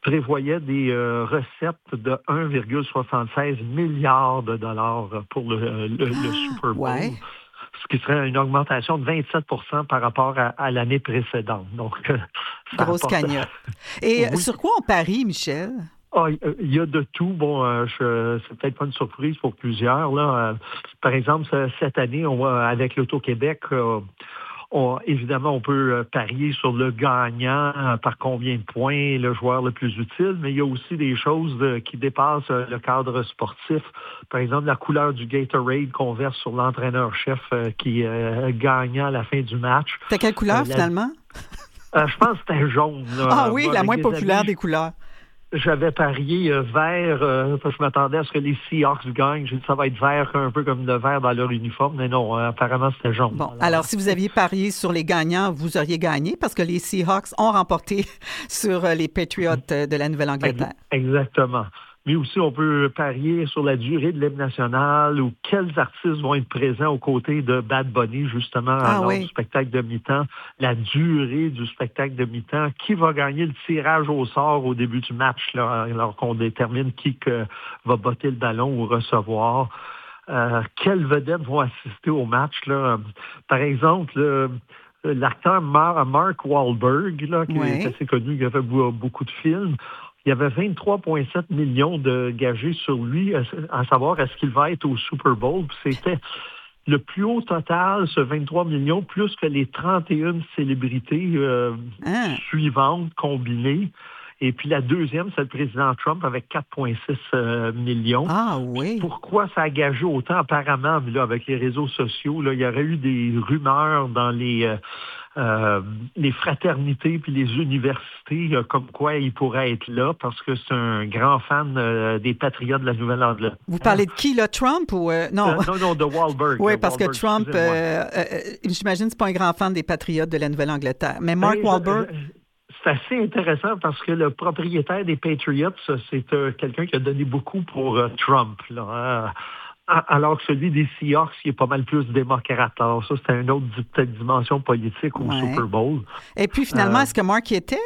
prévoyait des euh, recettes de un virgule soixante-seize milliard de dollars pour le, le, le Super Bowl. Ouais. Ce qui serait une augmentation de vingt-sept pour cent par rapport à, à l'année précédente. Donc, euh, grosse apporte... cagnotte. Et oui. Sur quoi on parie, Michel? Ah, il y a de tout. Bon, euh, je, c'est peut-être pas une surprise pour plusieurs. Là. Euh, par exemple, cette année, on va, avec l'Auto-Québec, euh, on, évidemment, on peut parier sur le gagnant, euh, par combien de points, le joueur le plus utile, mais il y a aussi des choses euh, qui dépassent euh, le cadre sportif. Par exemple, la couleur du Gatorade qu'on verse sur l'entraîneur-chef euh, qui est euh, gagnant à la fin du match. T'as quelle couleur, euh, la... finalement? Euh, je pense que c'était jaune. Là. Ah oui, Moi, la moins populaire amis, des couleurs. J'avais parié euh, vert, euh, parce que je m'attendais à ce que les Seahawks gagnent. J'ai dit ça va être vert, un peu comme le vert dans leur uniforme, mais non, euh, apparemment c'était jaune. Bon, alors, alors si vous aviez parié sur les gagnants, vous auriez gagné parce que les Seahawks ont remporté sur euh, les Patriots euh, de la Nouvelle-Angleterre. Exactement. Mais aussi, on peut parier sur la durée de l'hymne national ou quels artistes vont être présents aux côtés de Bad Bunny, justement, ah, lors oui. du spectacle de mi-temps. La durée du spectacle de mi-temps. Qui va gagner le tirage au sort au début du match, là, alors qu'on détermine qui que va botter le ballon ou recevoir. Euh, quelles vedettes vont assister au match, là? Par exemple, là, l'acteur Mark Wahlberg, là, qui oui. est assez connu, qui a fait beaucoup de films. Il y avait vingt-trois virgule sept millions de gagés sur lui, à savoir est-ce qu'il va être au Super Bowl. Puis c'était le plus haut total, ce vingt-trois millions, plus que les trente et une célébrités euh, ah. suivantes combinées. Et puis la deuxième, c'est le président Trump avec quatre virgule six euh, millions. Ah oui. Pourquoi ça a gagé autant? Apparemment, là, avec les réseaux sociaux, là, il y aurait eu des rumeurs dans les... Euh, Euh, les fraternités puis les universités, euh, comme quoi il pourrait être là parce que c'est un grand fan euh, des Patriots de la Nouvelle-Angleterre. Vous parlez de qui, là, Trump ou euh, non? Euh, non, non, de Wahlberg. Oui, de parce Wahlberg, que Trump, euh, euh, j'imagine, c'est pas un grand fan des Patriots de la Nouvelle-Angleterre. Mais Mark ben, Wahlberg. C'est assez intéressant parce que le propriétaire des Patriots, c'est euh, quelqu'un qui a donné beaucoup pour euh, Trump, là. Hein? Alors que celui des Seahawks, qui est pas mal plus démocrate. Alors ça, c'était une autre peut-être dimension politique au ouais. Super Bowl. Et puis finalement, euh, est-ce que Mark y était?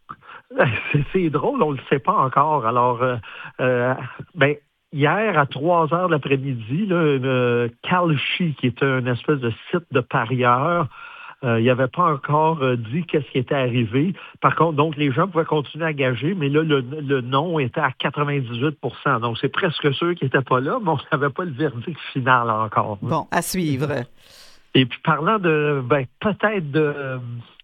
C'est, c'est drôle, on ne le sait pas encore. Alors, euh, euh, ben, hier, à trois heures de l'après-midi, là, euh, Kalshi, qui est une espèce de site de parieurs, Euh, il n'avait pas encore euh, dit qu'est-ce qui était arrivé. Par contre, donc, les gens pouvaient continuer à gager, mais là, le, le non était à quatre-vingt-dix-huit pour cent. Donc, c'est presque sûr qu'il n'était pas là, mais on n'avait pas le verdict final encore. Bon, à suivre. Et puis, parlant de, ben, peut-être de...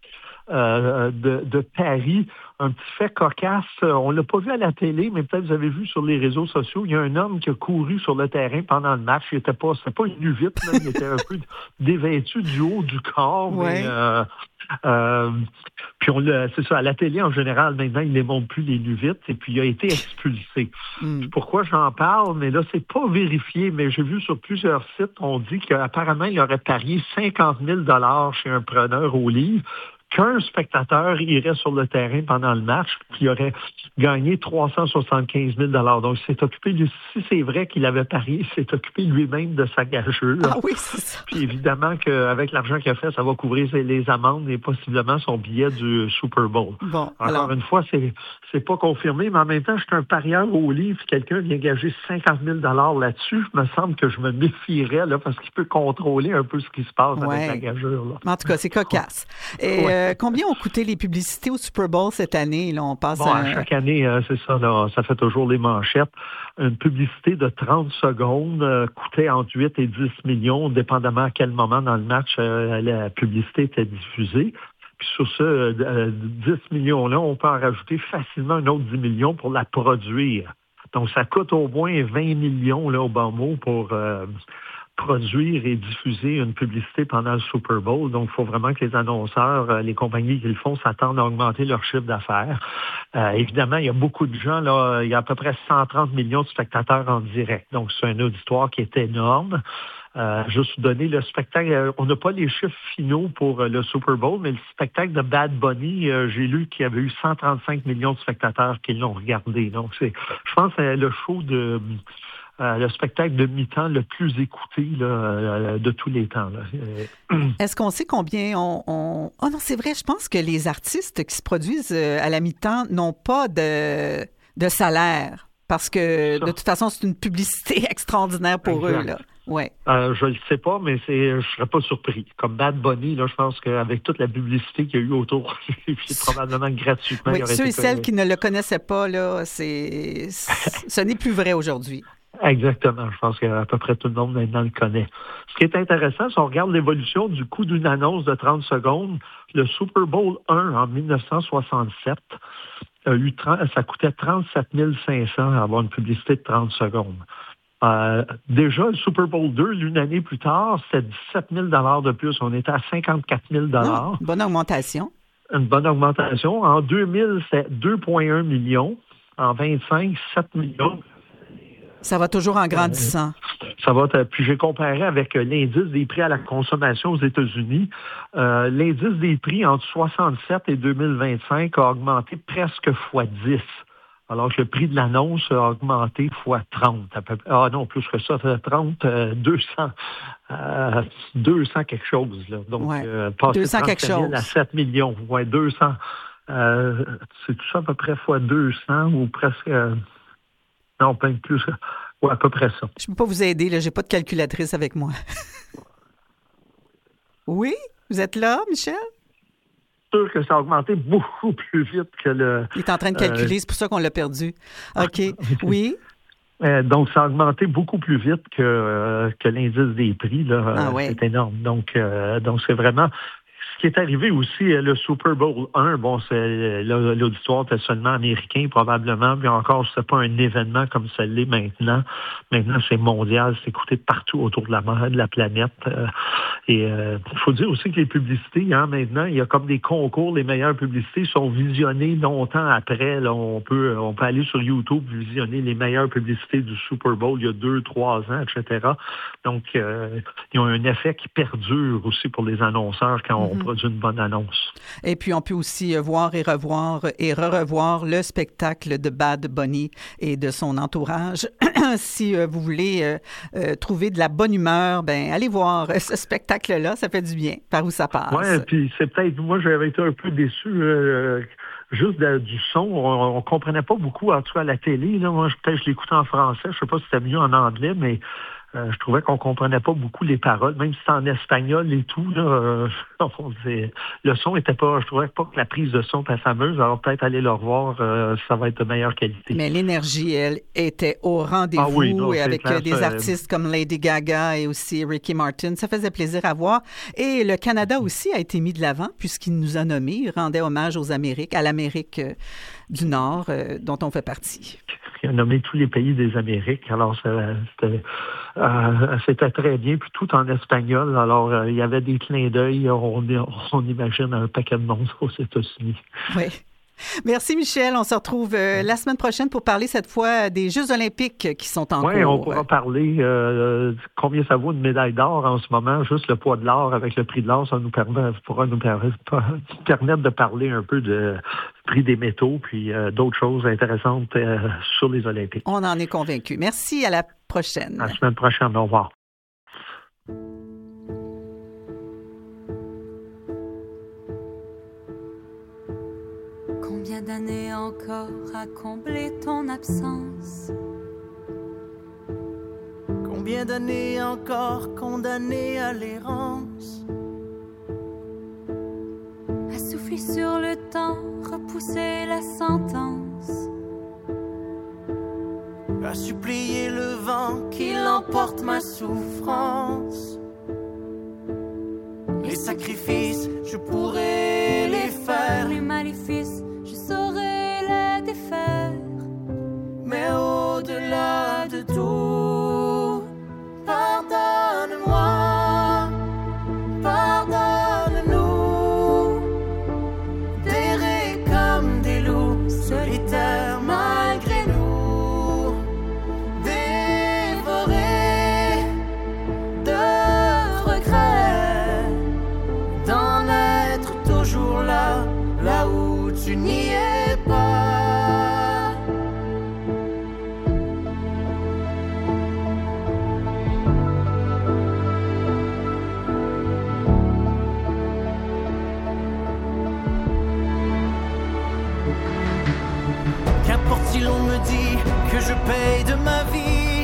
Euh, de, de Paris, un petit fait cocasse. On l'a pas vu à la télé, mais peut-être vous avez vu sur les réseaux sociaux, il y a un homme qui a couru sur le terrain pendant le match. Il était pas, c'était pas une nu-vite, là, il était un peu dévêtu du haut du corps. Ouais. Mais, euh, euh, puis on l'a, c'est ça, à la télé en général, maintenant, il ne les montre plus les nu-vites, et puis il a été expulsé. Mm. Pourquoi j'en parle? Mais là, c'est pas vérifié, mais j'ai vu sur plusieurs sites, on dit qu'apparemment, il aurait parié cinquante mille dollars chez un preneur au livre, qu'un spectateur irait sur le terrain pendant le match, puis il aurait gagné trois cent soixante-quinze mille dollars. Donc, il s'est occupé, de, si c'est vrai qu'il avait parié, il s'est occupé lui-même de sa gageure. Ah oui, c'est ça. Puis évidemment qu'avec l'argent qu'il a fait, ça va couvrir les amendes et possiblement son billet du Super Bowl. Bon, Encore alors... une fois, c'est c'est pas confirmé, mais en même temps, je suis un parieur au livre, quelqu'un vient gager cinquante mille dollars là-dessus, il me semble que je me méfierais, là, parce qu'il peut contrôler un peu ce qui se passe ouais. avec la gageure. Là. En tout cas, c'est cocasse. Et ouais. euh, combien ont coûté les publicités au Super Bowl cette année? Là, on passe bon, à... chaque année, euh, c'est ça, là, ça fait toujours les manchettes. Une publicité de trente secondes euh, coûtait entre huit et dix millions, dépendamment à quel moment dans le match euh, la publicité était diffusée. Puis sur ce euh, dix millions-là, on peut en rajouter facilement un autre dix millions pour la produire. Donc, ça coûte au moins vingt millions là, au bon mot pour euh, produire et diffuser une publicité pendant le Super Bowl. Donc, il faut vraiment que les annonceurs, euh, les compagnies qui le font, s'attendent à augmenter leur chiffre d'affaires. Euh, évidemment, il y a beaucoup de gens, là, il y a à peu près cent trente millions de spectateurs en direct. Donc, c'est un auditoire qui est énorme. Euh, juste vous donner le spectacle, on n'a pas les chiffres finaux pour euh, le Super Bowl, mais le spectacle de Bad Bunny, euh, j'ai lu qu'il y avait eu cent trente-cinq millions de spectateurs qui l'ont regardé. Donc, c'est, je pense que c'est le show de euh, le spectacle de mi-temps le plus écouté là, euh, de tous les temps. Là. Est-ce qu'on sait combien on... on... Oh non, c'est vrai, je pense que les artistes qui se produisent à la mi-temps n'ont pas de, de salaire parce que, ça. de toute façon, c'est une publicité extraordinaire pour exact. eux. Là. Ouais. Euh, je ne le sais pas, mais c'est, je ne serais pas surpris. Comme Bad Bunny, là, je pense qu'avec toute la publicité qu'il y a eu autour, c'est probablement gratuitement. Oui, ceux et celles qui ne le connaissaient pas, là, c'est... ce n'est plus vrai aujourd'hui. Exactement. Je pense qu'à peu près tout le monde maintenant le connaît. Ce qui est intéressant, si on regarde l'évolution du coût d'une annonce de trente secondes, le Super Bowl un en dix-neuf cent soixante-sept, a eu trente, ça coûtait trente-sept mille cinq cents à avoir une publicité de trente secondes. Euh, déjà, le Super Bowl deux, une année plus tard, c'était dix-sept mille dollars de plus. On était à cinquante-quatre mille dollars. Oh, une bonne augmentation. Une bonne augmentation. En deux mille, c'est deux virgule un millions. En vingt-cinq, sept millions. Ça va toujours en grandissant. Euh, ça va. Puis j'ai comparé avec l'indice des prix à la consommation aux États-Unis. Euh, l'indice des prix entre soixante-sept et deux mille vingt-cinq a augmenté presque fois dix. Alors que le prix de l'annonce a augmenté fois trente. À peu près. Ah non, plus que ça, trente, euh, deux cents. Euh, deux cents quelque chose. Là. Donc, ouais. euh, passer deux cents quelque chose. à sept millions. Ouais, deux cents. Euh, c'est tout ça à peu près fois deux cents ou presque... Euh, non, plein de plus. Ouais, à peu près ça. Je ne peux pas vous aider, là. J'ai pas de calculatrice avec moi. Oui? Vous êtes là, Michel? Sûr que ça a augmenté beaucoup plus vite que le... Il est en train de calculer, euh... c'est pour ça qu'on l'a perdu. OK. Oui? Euh, donc, ça a augmenté beaucoup plus vite que, euh, que l'indice des prix. Là. Ah, ouais. C'est énorme. Donc, euh, donc, c'est vraiment... Ce qui est arrivé aussi, le Super Bowl un, bon, c'est l'auditoire était seulement américain probablement, mais encore, c'est pas un événement comme ça l'est maintenant. Maintenant, c'est mondial, c'est écouté partout autour de la, de la planète. Et il euh, faut dire aussi que les publicités, hein, maintenant, il y a comme des concours, les meilleures publicités sont visionnées longtemps après. Là, on peut on peut aller sur YouTube visionner les meilleures publicités du Super Bowl il y a deux, trois ans, et cetera. Donc, euh, ils ont un effet qui perdure aussi pour les annonceurs quand on mm-hmm. d'une bonne annonce. Et puis, on peut aussi voir et revoir et re-revoir le spectacle de Bad Bunny et de son entourage. Si euh, vous voulez euh, euh, trouver de la bonne humeur, ben allez voir ce spectacle-là, ça fait du bien, par où ça passe. Oui, puis c'est peut-être, moi, j'avais été un peu déçu, euh, juste de, du son, on, on comprenait pas beaucoup, en tout cas à la télé, là, moi, peut-être je l'écoutais en français, je sais pas si c'était mieux en anglais, mais Euh, je trouvais qu'on comprenait pas beaucoup les paroles, même si c'était en espagnol et tout. Là, euh, le son était pas, je trouvais pas que la prise de son était fameuse. Alors peut-être aller le revoir, euh, ça va être de meilleure qualité. Mais l'énergie, elle, était au rendez-vous. Ah oui, non, et avec clair, des ça, artistes euh... comme Lady Gaga et aussi Ricky Martin. Ça faisait plaisir à voir. Et le Canada aussi a été mis de l'avant puisqu'il nous a nommés. Il rendait hommage aux Amériques, à l'Amérique euh, du Nord, euh, dont on fait partie. Il a nommé tous les pays des Amériques. Alors, c'était, euh, c'était très bien, puis tout en espagnol. Alors, euh, il y avait des clins d'œil. On, on imagine un paquet de monde aux États-Unis. Oui. Merci, Michel. On se retrouve euh, la semaine prochaine pour parler cette fois des Jeux olympiques qui sont en oui, cours. Oui, on pourra parler euh, combien ça vaut une médaille d'or en ce moment. Juste le poids de l'or avec le prix de l'or, ça nous permet, pourra nous permettre, permettre de parler un peu de prix des métaux puis euh, d'autres choses intéressantes euh, sur les Olympiques. On en est convaincus. Merci. À la prochaine. À la semaine prochaine. Au revoir. Combien d'années encore à combler ton absence? Combien d'années encore condamnées à l'errance? À souffler sur le temps, repousser la sentence, à supplier le vent qu'il emporte ma souffrance. Les sacrifices, je pourrais les faire. Les maléfices, je saurais les défaire. Mais au-delà de tout, pardonne-moi, pardonne-nous, d'errer comme des loups solitaires malgré nous, dévorés de regrets dans paye de ma vie.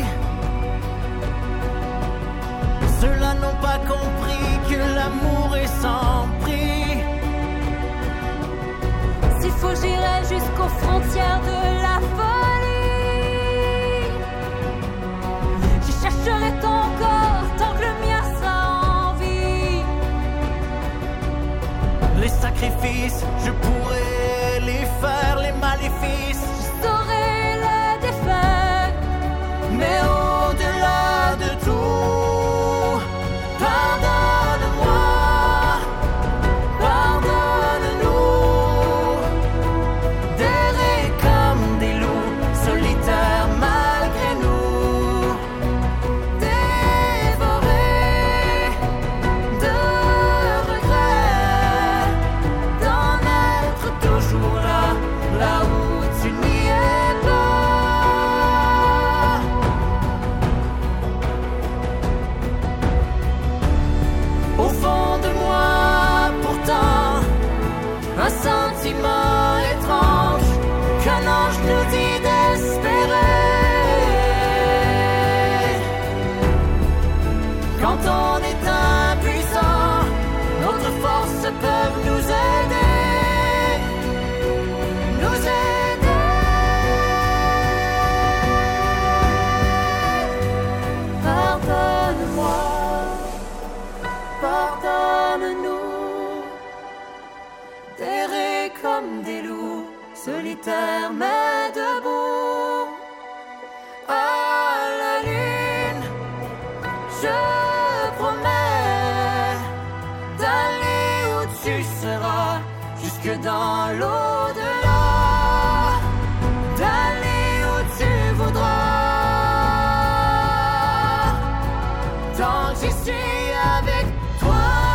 Ceux-là n'ont pas compris que l'amour est sans prix. S'il faut, j'irai jusqu'aux frontières de la folie. J'y chercherai ton corps tant que le mien sera en vie. Les sacrifices, je pourrais les faire, les maléfices, je saurai les défaire. mais au-delà de tout, pardonne-moi, pardonne-nous, d'errer comme des loups, solitaires malgré nous, dévorés de regrets, d'en être toujours là, là où tu n'y es pas. Au fond de moi, pourtant, un sentiment étrange qu'un ange nous dit d'espérer. Quand on est impuissant, notre force peut nous aider, nous aider. Pardonne-moi, pardonne-nous, d'errer comme des loups, solitaires mais debout. À la lune, je promets d'aller où tu seras, jusque dans l'au-delà, d'aller où tu voudras, tant que j'y suis avec toi.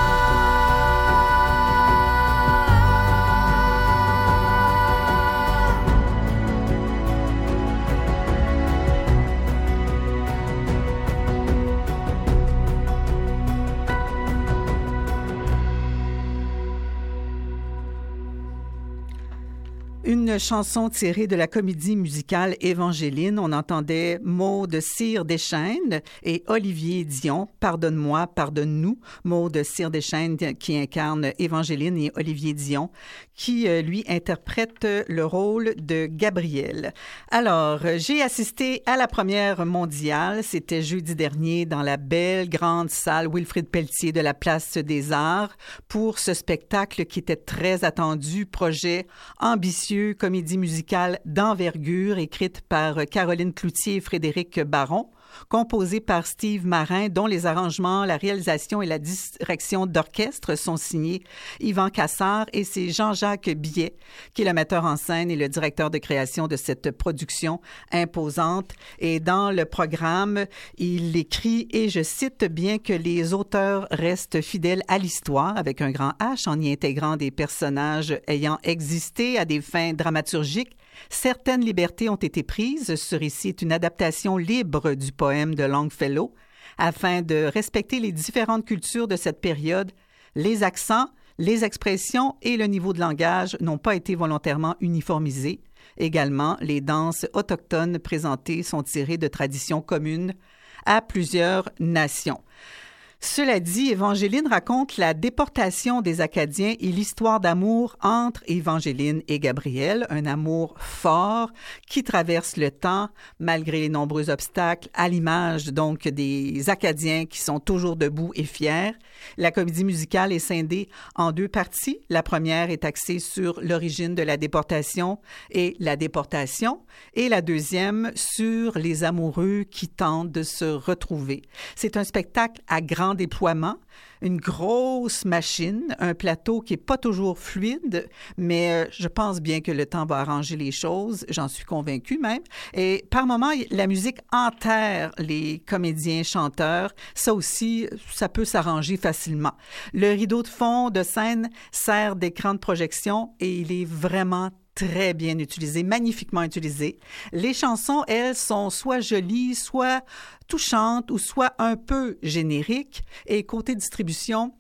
Une chanson tirée de la comédie musicale Évangeline. On entendait Maude Cyr-Deschênes et Olivier Dion. Pardonne-moi, pardonne-nous. Maude Cyr-Deschênes qui incarne Évangeline et Olivier Dion qui, euh, lui, interprète le rôle de Gabriel. Alors, j'ai assisté à la première mondiale. C'était jeudi dernier dans la belle grande salle Wilfrid Pelletier de la Place des Arts pour ce spectacle qui était très attendu, projet ambitieux, comédie musicale d'envergure écrite par Caroline Cloutier et Frédéric Baron, composée par Steve Marin, dont les arrangements, la réalisation et la direction d'orchestre sont signés Yvan Cassard, et c'est Jean-Jacques Billet qui est le metteur en scène et le directeur de création de cette production imposante. Et dans le programme, il écrit, et je cite, bien que les auteurs restent fidèles à l'histoire, avec un grand H, en y intégrant des personnages ayant existé à des fins dramaturgiques, certaines libertés ont été prises. Ce récit est une adaptation libre du poème de Longfellow afin de respecter les différentes cultures de cette période. Les accents, les expressions et le niveau de langage n'ont pas été volontairement uniformisés. Également, les danses autochtones présentées sont tirées de traditions communes à plusieurs nations. Cela dit, Évangeline raconte la déportation des Acadiens et l'histoire d'amour entre Évangeline et Gabriel, un amour fort qui traverse le temps malgré les nombreux obstacles, à l'image donc des Acadiens qui sont toujours debout et fiers. La comédie musicale est scindée en deux parties. La première est axée sur l'origine de la déportation et la déportation, et la deuxième sur les amoureux qui tentent de se retrouver. C'est un spectacle à grand déploiement, une grosse machine, un plateau qui n'est pas toujours fluide, mais euh, je pense bien que le temps va arranger les choses, j'en suis convaincue même. Et par moments, la musique enterre les comédiens chanteurs. Ça aussi, ça peut s'arranger facilement. Le rideau de fond de scène sert d'écran de projection et il est vraiment très bien utilisé, magnifiquement utilisé. Les chansons, elles, sont soit jolies, soit touchantes ou soit un peu génériques. Et côté distribution,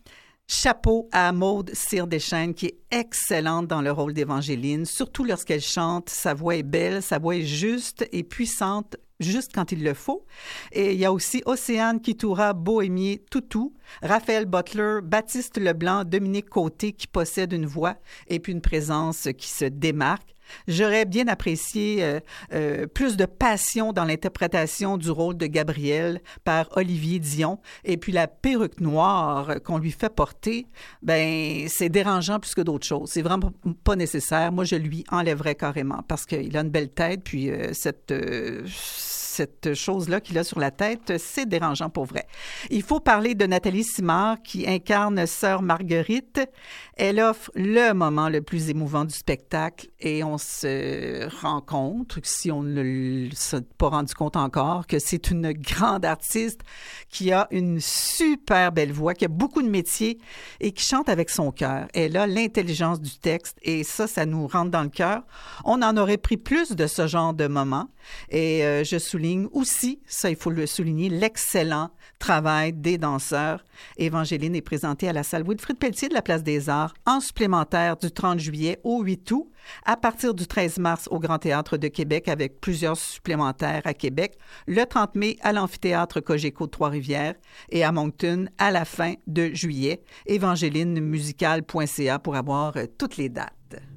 Chapeau à Maude Cyr-Deschênes, qui est excellente dans le rôle d'Évangéline, surtout lorsqu'elle chante. Sa voix est belle, sa voix est juste et puissante, juste quand il le faut. Et il y a aussi Océane Kitoura, Bohémier, Toutou, Raphaël Butler, Baptiste Leblanc, Dominique Côté, qui possèdent une voix et puis une présence qui se démarque. J'aurais bien apprécié euh, euh, plus de passion dans l'interprétation du rôle de Gabriel par Olivier Dion. Et puis la perruque noire qu'on lui fait porter, ben c'est dérangeant plus que d'autres choses. C'est vraiment pas nécessaire. Moi, je lui enlèverais carrément parce qu'il a une belle tête. Puis euh, cette... Euh, cette chose-là qu'il a sur la tête, c'est dérangeant pour vrai. Il faut parler de Nathalie Simard qui incarne Sœur Marguerite. Elle offre le moment le plus émouvant du spectacle et on se rend compte, si on ne s'est pas rendu compte encore, que c'est une grande artiste qui a une super belle voix, qui a beaucoup de métiers et qui chante avec son cœur. Elle a l'intelligence du texte et ça, ça nous rentre dans le cœur. On en aurait pris plus de ce genre de moments et euh, je souligne aussi, ça il faut le souligner, l'excellent travail des danseurs. Évangeline est présentée à la salle Wilfrid Pelletier de la Place des Arts en supplémentaire du trente juillet au huit août, à partir du treize mars au Grand Théâtre de Québec avec plusieurs supplémentaires à Québec, le trente mai à l'amphithéâtre Cogeco de Trois-Rivières et à Moncton à la fin de juillet. évangéline musicale point c a pour avoir euh, toutes les dates.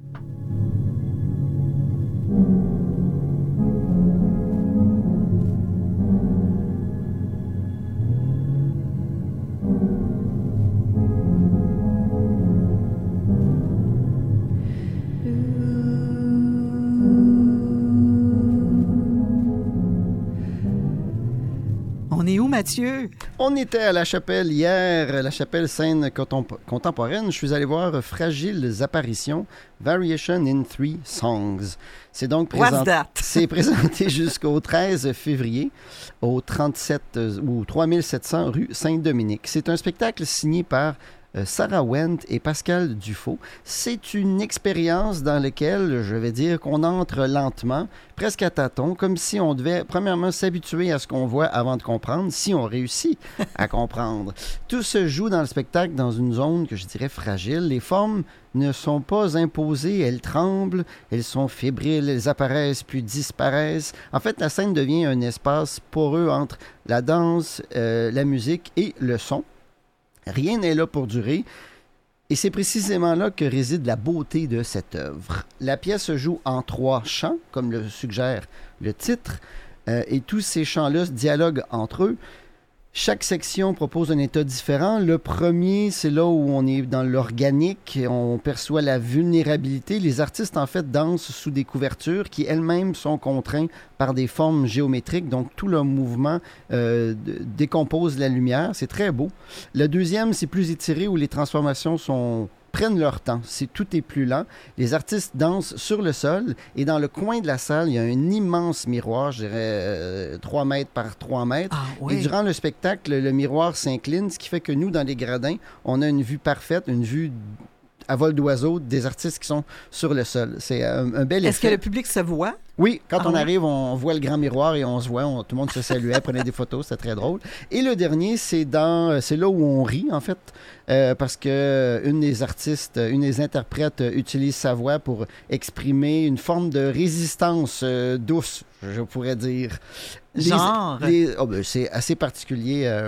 On est où, Mathieu? On était à la chapelle hier, la chapelle scène contemporaine. Je suis allé voir Fragiles apparitions, Variation in Three Songs. C'est donc présenté, c'est présenté jusqu'au treize février au trente-sept ou trois mille sept cents rue Saint-Dominique. C'est un spectacle signé par Sarah Wendt et Pascal Dufaux. C'est une expérience dans laquelle, je vais dire, qu'on entre lentement, presque à tâtons, comme si on devait, premièrement, s'habituer à ce qu'on voit avant de comprendre, si on réussit à comprendre. Tout se joue dans le spectacle dans une zone que je dirais fragile. Les formes ne sont pas imposées, elles tremblent, elles sont fébriles, elles apparaissent puis disparaissent. En fait, la scène devient un espace poreux entre la danse, euh, la musique et le son. Rien n'est là pour durer. Et c'est précisément là que réside la beauté de cette œuvre. La pièce se joue en trois chants, comme le suggère le titre, euh, et tous ces chants-là dialoguent entre eux. Chaque section propose un état différent. Le premier, c'est là où on est dans l'organique, on perçoit la vulnérabilité. Les artistes, en fait, dansent sous des couvertures qui elles-mêmes sont contraintes par des formes géométriques. Donc, tout leur mouvement euh, décompose la lumière. C'est très beau. Le deuxième, c'est plus étiré où les transformations sont... prennent leur temps. C'est, tout est plus lent. Les artistes dansent sur le sol et dans le coin de la salle, il y a un immense miroir, je dirais euh, trois mètres par trois mètres. Ah, oui. Et durant le spectacle, le miroir s'incline, ce qui fait que nous, dans les gradins, on a une vue parfaite, une vue à vol d'oiseau des artistes qui sont sur le sol. C'est un, un bel effet. Est-ce que le public se voit? Oui, quand ah, on oui. arrive, on voit le grand miroir et on se voit, on, tout le monde se saluait, prenait des photos, c'était très drôle. Et le dernier, c'est dans, c'est là où on rit, en fait, euh, parce que une des artistes, une des interprètes utilise sa voix pour exprimer une forme de résistance euh, douce, je pourrais dire. Genre? Les, les, oh ben, c'est assez particulier. Euh,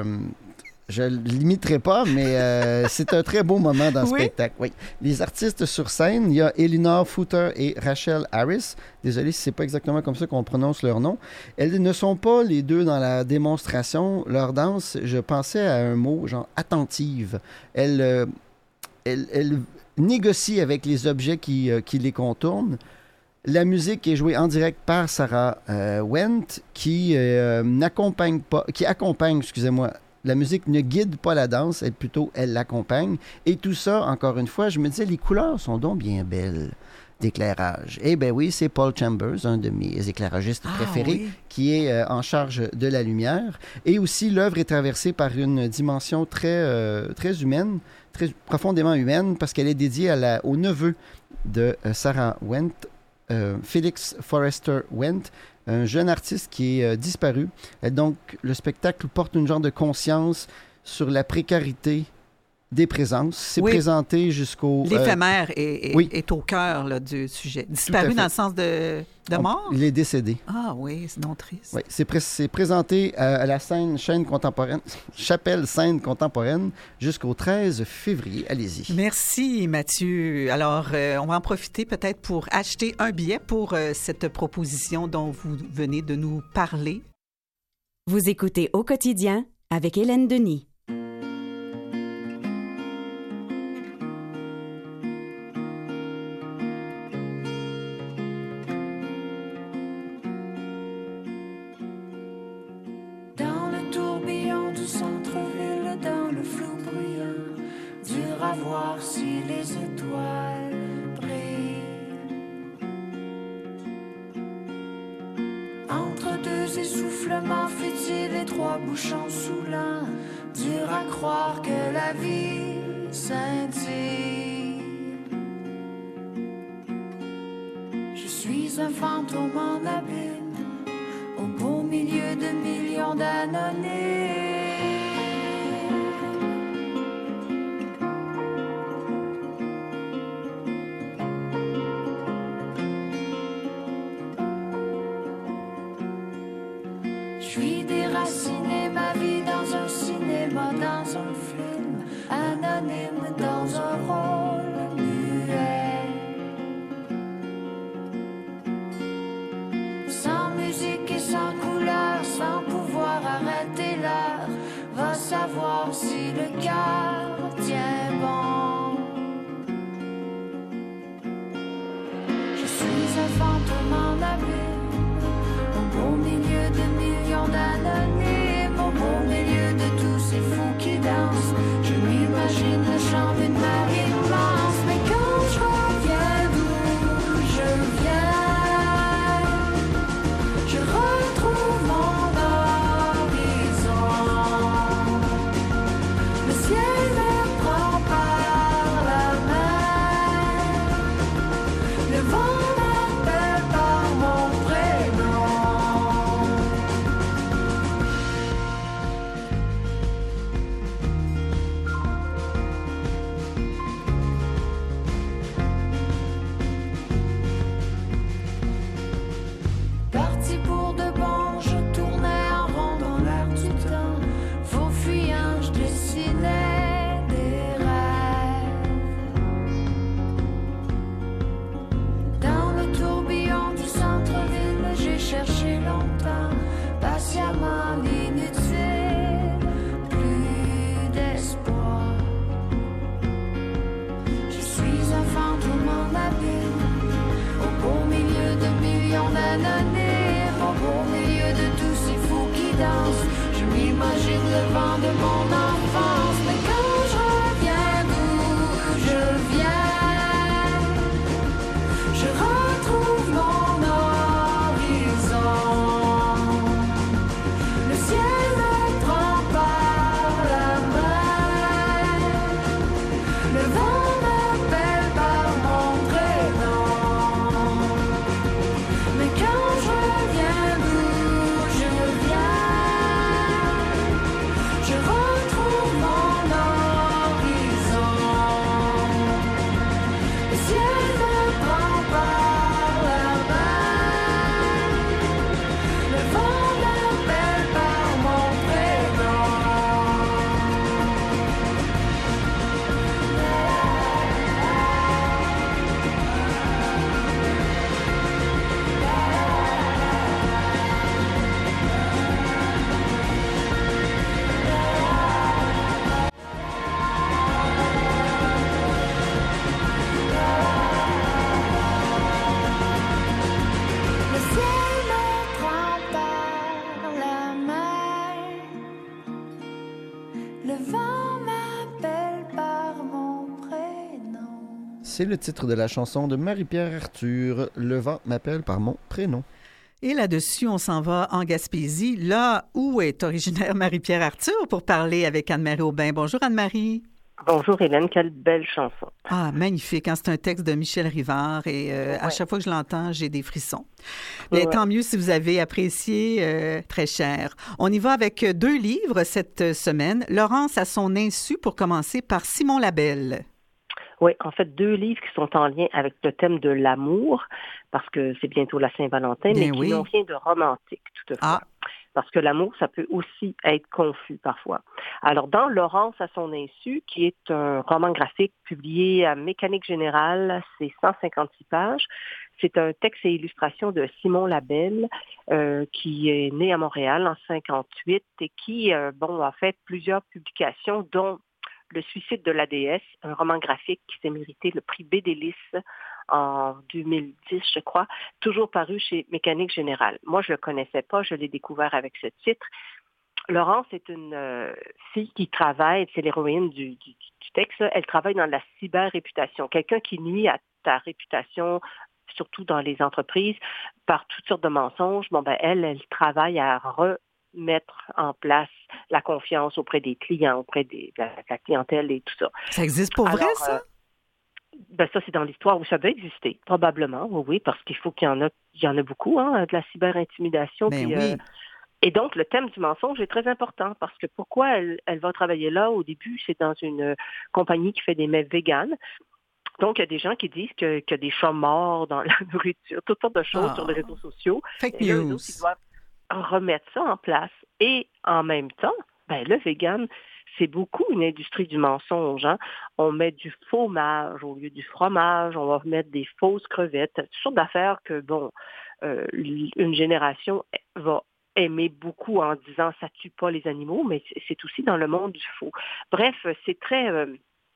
Je ne l'imiterai pas, mais euh, c'est un très beau moment dans le oui? spectacle. Oui. Les artistes sur scène, il y a Elinor Footer et Rachel Harris. Désolé si ce n'est pas exactement comme ça qu'on prononce leur nom. Elles ne sont pas les deux dans la démonstration. Leur danse, je pensais à un mot, genre attentive. Elles, euh, elles, elles négocient avec les objets qui, euh, qui les contournent. La musique est jouée en direct par Sarah euh, Wendt, qui euh, n'accompagne pas, qui accompagne, excusez-moi, la musique ne guide pas la danse, elle plutôt, elle l'accompagne. Et tout ça, encore une fois, je me disais, les couleurs sont donc bien belles d'éclairage. Eh bien oui, c'est Paul Chambers, un de mes éclairagistes ah, préférés, oui. qui est euh, en charge de la lumière. Et aussi, l'œuvre est traversée par une dimension très, euh, très humaine, très profondément humaine, parce qu'elle est dédiée à la, au neveu de euh, Sarah Wendt, euh, Félix Forrester Wendt, un jeune artiste qui est euh, disparu. Et donc, le spectacle porte une genre de conscience sur la précarité des présences. C'est oui. présenté jusqu'au... L'éphémère euh... est, est, oui. est au cœur là, du sujet. Disparu dans le sens de, de mort? On, il est décédé. Ah oui, c'est non triste. Oui, c'est, pré- c'est présenté à, à la scène, chaîne contemporaine, Chapelle Scène Contemporaine jusqu'au treize février. Allez-y. Merci Mathieu. Alors, euh, on va en profiter peut-être pour acheter un billet pour euh, cette proposition dont vous venez de nous parler. Vous écoutez Au quotidien avec Hélène Denis. Voir si les étoiles brillent. Entre deux essoufflements futiles et trois bouchons saoulants, dur à croire que la vie scintille. Je suis un fantôme en abîme, au beau milieu de millions d'anonymes. Ma vie dans un cinéma, dans un film anonyme, dans un rôle muet. Sans musique et sans couleur, sans pouvoir arrêter l'heure, va savoir si le cœur tient bon. Je suis un fantôme en abîme, au beau milieu de millions d'anonymes, au beau milieu de tous ces fous qui dansent. Je m'imagine le chant d'une mer immense, mais quand je reviens d'où je viens, je retrouve mon horizon. Le ciel me prend par la main, le vent m'appelle par mon prénom. Parti pour de bon, je tournais en rond dans l'air du temps. Faux fuyant, je dessinais des rêves. Dans le tourbillon du centre-ville, j'ai cherché longtemps, patiemment l'inutile, plus d'espoir. Je suis un fantôme en abîme, au beau milieu de millions d'anonymes, au beau milieu de tous ces fous qui dansent. Je m'imagine le vent de mon enfance, mais quand je reviens d'où je viens, je retrouve mon horizon. Le ciel me prend par la main, le vent m'appelle par mon prénom. Mais quand je reviens d'où je viens, je retrouve mon horizon. Le ciel me prend par la main, le vent m'appelle par mon prénom. Le ciel me prend par la main, le vent m'appelle par mon prénom. C'est le titre de la chanson de Marie-Pierre Arthur, « Le vent m'appelle par mon prénom ». Et là-dessus, on s'en va en Gaspésie, là où est originaire Marie-Pierre Arthur, pour parler avec Anne-Marie Aubin. Bonjour Anne-Marie. Bonjour Hélène, quelle belle chanson. Ah, magnifique. Hein? C'est un texte de Michel Rivard et euh, ouais. à chaque fois que je l'entends, j'ai des frissons. Mais ouais. Tant mieux si vous avez apprécié, euh, très cher. On y va avec deux livres cette semaine. Laurence à son insu, pour commencer, par Simon Labelle. Oui, en fait, deux livres qui sont en lien avec le thème de l'amour, parce que c'est bientôt la Saint-Valentin, Bien mais qui oui. n'ont rien de romantique, toutefois. Ah. Parce que l'amour, ça peut aussi être confus parfois. Alors, dans Laurence à son insu, qui est un roman graphique publié à Mécanique Générale, c'est cent cinquante-six pages. C'est un texte et illustration de Simon Labelle, euh, qui est né à Montréal en cinquante-huit et qui, euh, bon, a fait plusieurs publications, dont Le suicide de la déesse, un roman graphique qui s'est mérité le prix Bédélis en deux mille dix, je crois, toujours paru chez Mécanique Générale. Moi, je ne le connaissais pas, je l'ai découvert avec ce titre. Laurence est une euh, fille qui travaille, c'est l'héroïne du, du, du texte, là, elle travaille dans la cyber-réputation, quelqu'un qui nuit à ta réputation, surtout dans les entreprises, par toutes sortes de mensonges. Bon, ben elle, elle travaille à re mettre en place la confiance auprès des clients, auprès des, de, la, de la clientèle et tout ça. Ça existe pour Alors, vrai, ça? Euh, ben ça, c'est dans l'histoire où ça doit exister, probablement, oui, oui, parce qu'il faut qu'il y en a, il y en a beaucoup, hein, de la cyber-intimidation. Ben puis, oui. euh, et donc, le thème du mensonge est très important, parce que pourquoi elle, elle va travailler là? Au début, c'est dans une compagnie qui fait des mets véganes. Donc, il y a des gens qui disent que, qu'il y a des chats morts dans la nourriture, toutes sortes de choses ah. sur les réseaux sociaux. Fake et là, news. Eux autres, ils doivent remettre ça en place. Et en même temps, ben le vegan, c'est beaucoup une industrie du mensonge. Hein? On met du fromage au lieu du fromage, on va mettre des fausses crevettes, toutes sortes d'affaires que, bon, euh, une génération va aimer beaucoup en disant « ça tue pas les animaux », mais c'est aussi dans le monde du faux. Bref, c'est très, euh,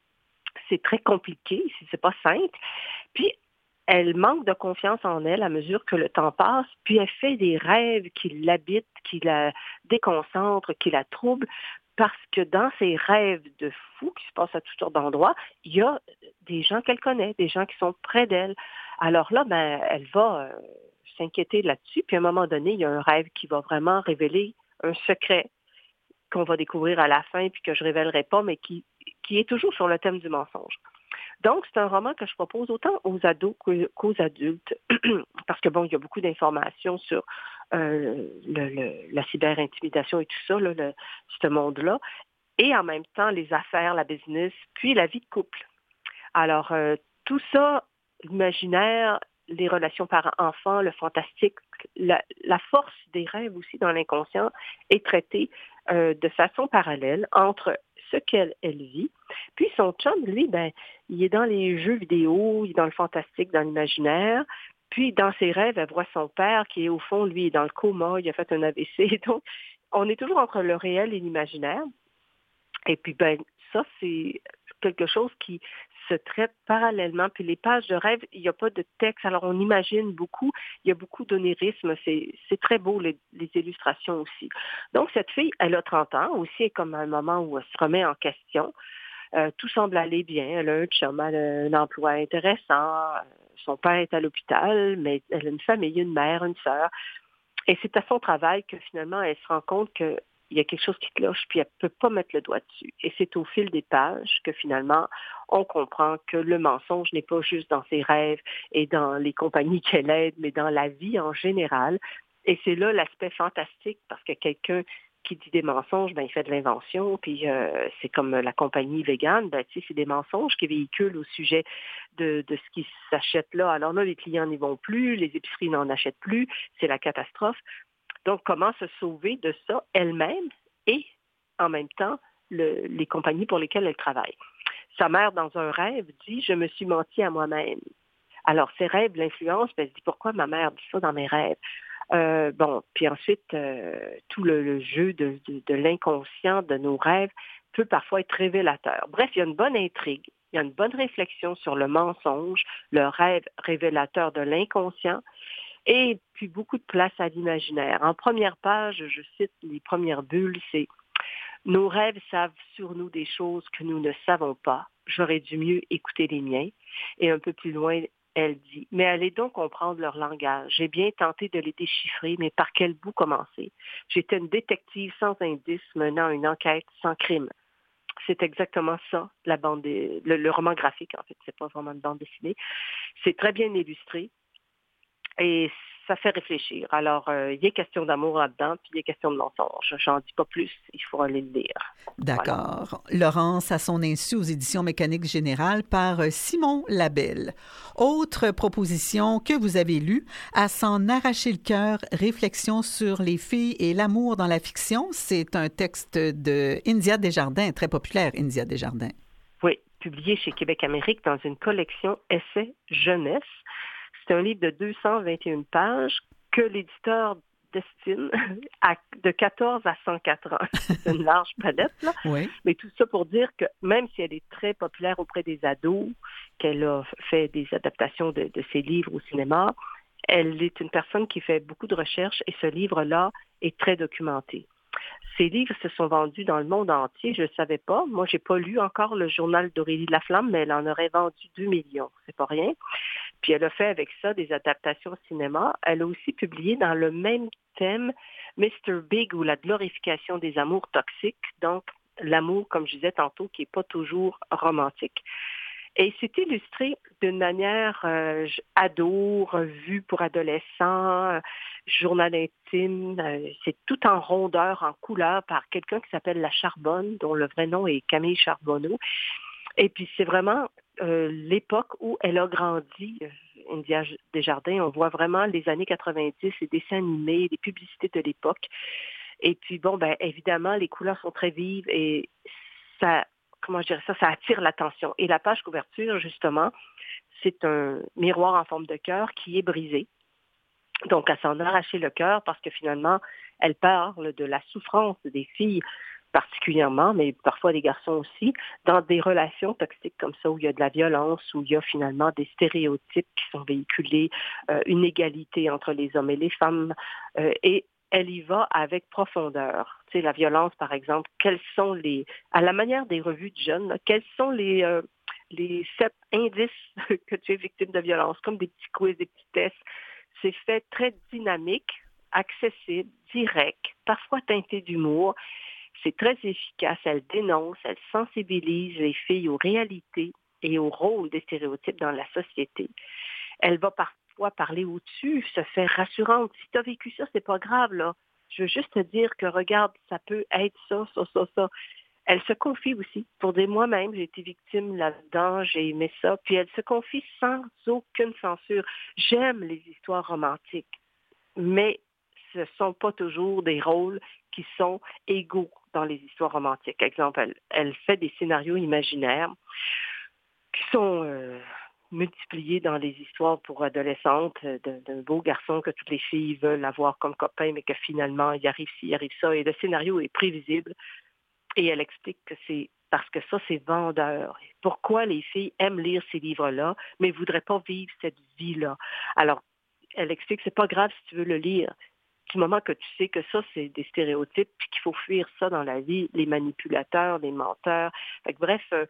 c'est très compliqué, c'est pas simple. Puis, elle manque de confiance en elle à mesure que le temps passe, puis elle fait des rêves qui l'habitent, qui la déconcentrent, qui la troublent, parce que dans ces rêves de fou qui se passent à toutes sortes d'endroits, il y a des gens qu'elle connaît, des gens qui sont près d'elle. Alors là, ben, elle va euh, s'inquiéter là-dessus, puis à un moment donné, il y a un rêve qui va vraiment révéler un secret qu'on va découvrir à la fin, puis que je ne révélerai pas, mais qui, qui est toujours sur le thème du mensonge. Donc, c'est un roman que je propose autant aux ados qu'aux adultes, parce que, bon, il y a beaucoup d'informations sur euh, le, le, la cyber-intimidation et tout ça, là, le, ce monde-là, et en même temps, les affaires, la business, puis la vie de couple. Alors, euh, tout ça, l'imaginaire, les relations parents-enfants, le fantastique, la, la force des rêves aussi dans l'inconscient est traitée euh, de façon parallèle entre ce qu'elle elle vit. Puis son chum, lui, ben, il est dans les jeux vidéo, il est dans le fantastique, dans l'imaginaire. Puis dans ses rêves, elle voit son père qui est au fond, lui, est dans le coma, il a fait un A V C. Donc, on est toujours entre le réel et l'imaginaire. Et puis, ben, ça, c'est quelque chose qui se traite parallèlement. Puis les pages de rêve, il n'y a pas de texte. Alors, on imagine beaucoup. Il y a beaucoup d'onirisme. C'est, c'est très beau, les, les illustrations aussi. Donc, cette fille, elle a trente ans. Aussi, elle est comme un moment où elle se remet en question. Euh, tout semble aller bien. Elle a un chum, elle a un emploi intéressant. Son père est à l'hôpital, mais elle a une famille, une mère, une sœur. Et c'est à son travail que finalement, elle se rend compte que il y a quelque chose qui cloche, puis elle ne peut pas mettre le doigt dessus. Et c'est au fil des pages que finalement, on comprend que le mensonge n'est pas juste dans ses rêves et dans les compagnies qu'elle aide, mais dans la vie en général. Et c'est là l'aspect fantastique, parce que quelqu'un qui dit des mensonges, ben il fait de l'invention, puis euh, c'est comme la compagnie végane, ben tu sais, c'est des mensonges qui véhiculent au sujet de, de ce qui s'achète là. Alors là, les clients n'y vont plus, les épiceries n'en achètent plus, c'est la catastrophe. Donc, comment se sauver de ça elle-même et, en même temps, le, les compagnies pour lesquelles elle travaille. Sa mère, dans un rêve, dit « Je me suis menti à moi-même ». Alors, ses rêves l'influencent, puis elle se dit « Pourquoi ma mère dit ça dans mes rêves ?» euh, Bon, puis ensuite, euh, tout le, le jeu de, de, de l'inconscient de nos rêves peut parfois être révélateur. Bref, il y a une bonne intrigue, il y a une bonne réflexion sur le mensonge, le rêve révélateur de l'inconscient, et puis beaucoup de place à l'imaginaire. En première page, je cite les premières bulles, c'est « Nos rêves savent sur nous des choses que nous ne savons pas. J'aurais dû mieux écouter les miens. » Et un peu plus loin, elle dit « Mais allez donc comprendre leur langage. J'ai bien tenté de les déchiffrer, mais par quel bout commencer? J'étais une détective sans indice menant une enquête sans crime. » c'est exactement ça, la bande des, le, le roman graphique, en fait, c'est pas vraiment une bande dessinée. C'est très bien illustré et ça fait réfléchir. Alors, euh, il y a question d'amour là-dedans, puis il y a question de mensonge. J'en dis pas plus, il faut aller le lire. D'accord. Voilà. Laurence à son insu aux éditions Mécanique Générale par Simon Labelle. Autre proposition que vous avez lue, À s'en arracher le cœur, réflexion sur les filles et l'amour dans la fiction. C'est un texte de India Desjardins, très populaire, India Desjardins. Oui, publié chez Québec Amérique dans une collection Essais jeunesse. C'est un livre de deux cent vingt et une pages que l'éditeur destine à, de quatorze à cent quatre ans. C'est une large palette, là. Oui. Mais tout ça pour dire que même si elle est très populaire auprès des ados, qu'elle a fait des adaptations de, de ses livres au cinéma, elle est une personne qui fait beaucoup de recherches et ce livre-là est très documenté. Ces livres se sont vendus dans le monde entier, je ne le savais pas. Moi, je n'ai pas lu encore le journal d'Aurélie de la Flamme, mais elle en aurait vendu deux millions, c'est pas rien. Puis elle a fait avec ça des adaptations au cinéma. Elle a aussi publié dans le même thème mister Big ou la glorification des amours toxiques, donc l'amour, comme je disais tantôt, qui n'est pas toujours romantique. Et c'est illustré d'une manière euh, ado, revue pour adolescents, euh, journal intime. Euh, c'est tout en rondeur, en couleur, par quelqu'un qui s'appelle La Charbonne, dont le vrai nom est Camille Charbonneau. Et puis c'est vraiment euh, l'époque où elle a grandi, euh, India Desjardins. On voit vraiment les années quatre-vingt-dix, les dessins animés, les publicités de l'époque. Et puis bon, ben évidemment, les couleurs sont très vives et ça... comment je dirais ça, ça attire l'attention. Et la page couverture, justement, c'est un miroir en forme de cœur qui est brisé. Donc, à s'en arracher le cœur parce que finalement, elle parle de la souffrance des filles particulièrement, mais parfois des garçons aussi, dans des relations toxiques comme ça, où il y a de la violence, où il y a finalement des stéréotypes qui sont véhiculés, euh, une égalité entre les hommes et les femmes, euh, et elle y va avec profondeur. Tu sais, la violence, par exemple, quels sont les, à la manière des revues de jeunes, là, quels sont les, euh, les sept indices que tu es victime de violence, comme des petits quiz, des petits tests. C'est fait très dynamique, accessible, direct, parfois teinté d'humour. C'est très efficace. Elle dénonce, elle sensibilise les filles aux réalités et au rôle des stéréotypes dans la société. Elle va parfois parler au-dessus, se faire rassurante. Si tu as vécu ça, c'est pas grave, là. Je veux juste te dire que, regarde, ça peut être ça, ça, ça, ça. Elle se confie aussi. Pour dire, moi-même, j'ai été victime là-dedans, j'ai aimé ça. Puis elle se confie sans aucune censure. J'aime les histoires romantiques, mais ce ne sont pas toujours des rôles qui sont égaux dans les histoires romantiques. Exemple, elle, elle fait des scénarios imaginaires qui sont euh, multipliés dans les histoires pour adolescentes d'un beau garçon que toutes les filles veulent avoir comme copain, mais que finalement, il arrive ci, il arrive ça. Et le scénario est prévisible. Et elle explique que c'est parce que ça, c'est vendeur. Pourquoi les filles aiment lire ces livres-là, mais ne voudraient pas vivre cette vie-là. Alors, elle explique que c'est pas grave si tu veux le lire. Du moment que tu sais que ça, c'est des stéréotypes, puis qu'il faut fuir ça dans la vie, les manipulateurs, les menteurs. Fait que, bref, euh,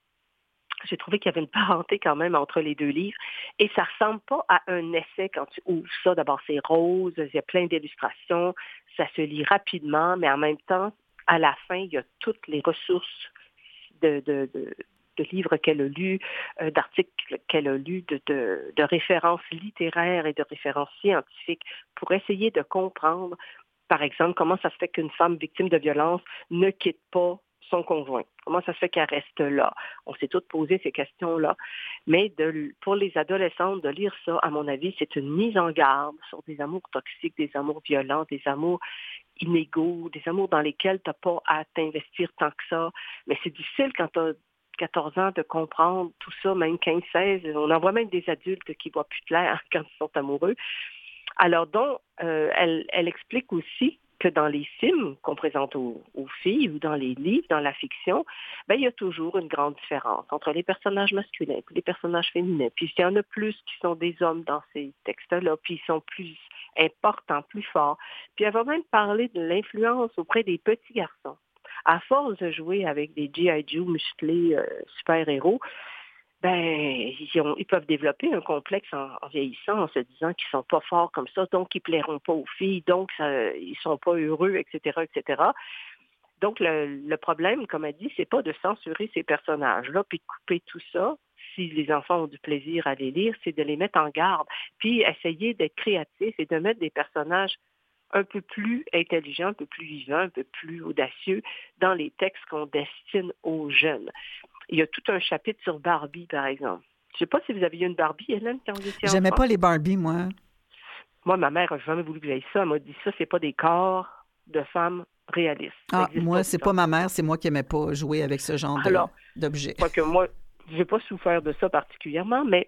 j'ai trouvé qu'il y avait une parenté quand même entre les deux livres. Et ça ressemble pas à un essai quand tu ouvres ça. D'abord, c'est rose, il y a plein d'illustrations, ça se lit rapidement, mais en même temps, à la fin, il y a toutes les ressources de, de, de, de livres qu'elle a lus, euh, d'articles qu'elle a lus, de, de, de références littéraires et de références scientifiques pour essayer de comprendre, par exemple, comment ça se fait qu'une femme victime de violence ne quitte pas son conjoint. Comment ça se fait qu'elle reste là? On s'est toutes posé ces questions-là. Mais de, pour les adolescentes, de lire ça, à mon avis, c'est une mise en garde sur des amours toxiques, des amours violents, des amours inégaux, des amours dans lesquels tu n'as pas à t'investir tant que ça. Mais c'est difficile quand tu as quatorze ans de comprendre tout ça, même quinze seize. On en voit même des adultes qui voient plus clair quand ils sont amoureux. Alors donc, euh, elle, elle explique aussi que dans les films qu'on présente aux, aux filles ou dans les livres, dans la fiction, ben, il y a toujours une grande différence entre les personnages masculins et les personnages féminins. Puis il y en a plus qui sont des hommes dans ces textes-là, puis ils sont plus importants, plus forts. Puis elle va même parler de l'influence auprès des petits garçons. À force de jouer avec des G I Joe musclés euh, super-héros, ben, ils, ont, ils peuvent développer un complexe en, en vieillissant, en se disant qu'ils sont pas forts comme ça, donc ils plairont pas aux filles, donc ça, ils sont pas heureux, et cetera, et cetera. Donc, le, le problème, comme elle dit, c'est pas de censurer ces personnages-là, puis de couper tout ça. Si les enfants ont du plaisir à les lire, c'est de les mettre en garde, puis essayer d'être créatif et de mettre des personnages un peu plus intelligents, un peu plus vivants, un peu plus audacieux dans les textes qu'on destine aux jeunes. Il y a tout un chapitre sur Barbie, par exemple. Je ne sais pas si vous aviez une Barbie, Hélène, quand vous étiez enfant. J'aimais pas les Barbie, moi. Moi, ma mère n'a jamais voulu que j'aille ça. Elle m'a dit ça, c'est pas des corps de femmes réalistes. Ah, moi, c'est pas ma mère, c'est moi qui n'aimais pas jouer avec ce genre de, Alors, d'objet. que moi, je n'ai pas souffert de ça particulièrement, mais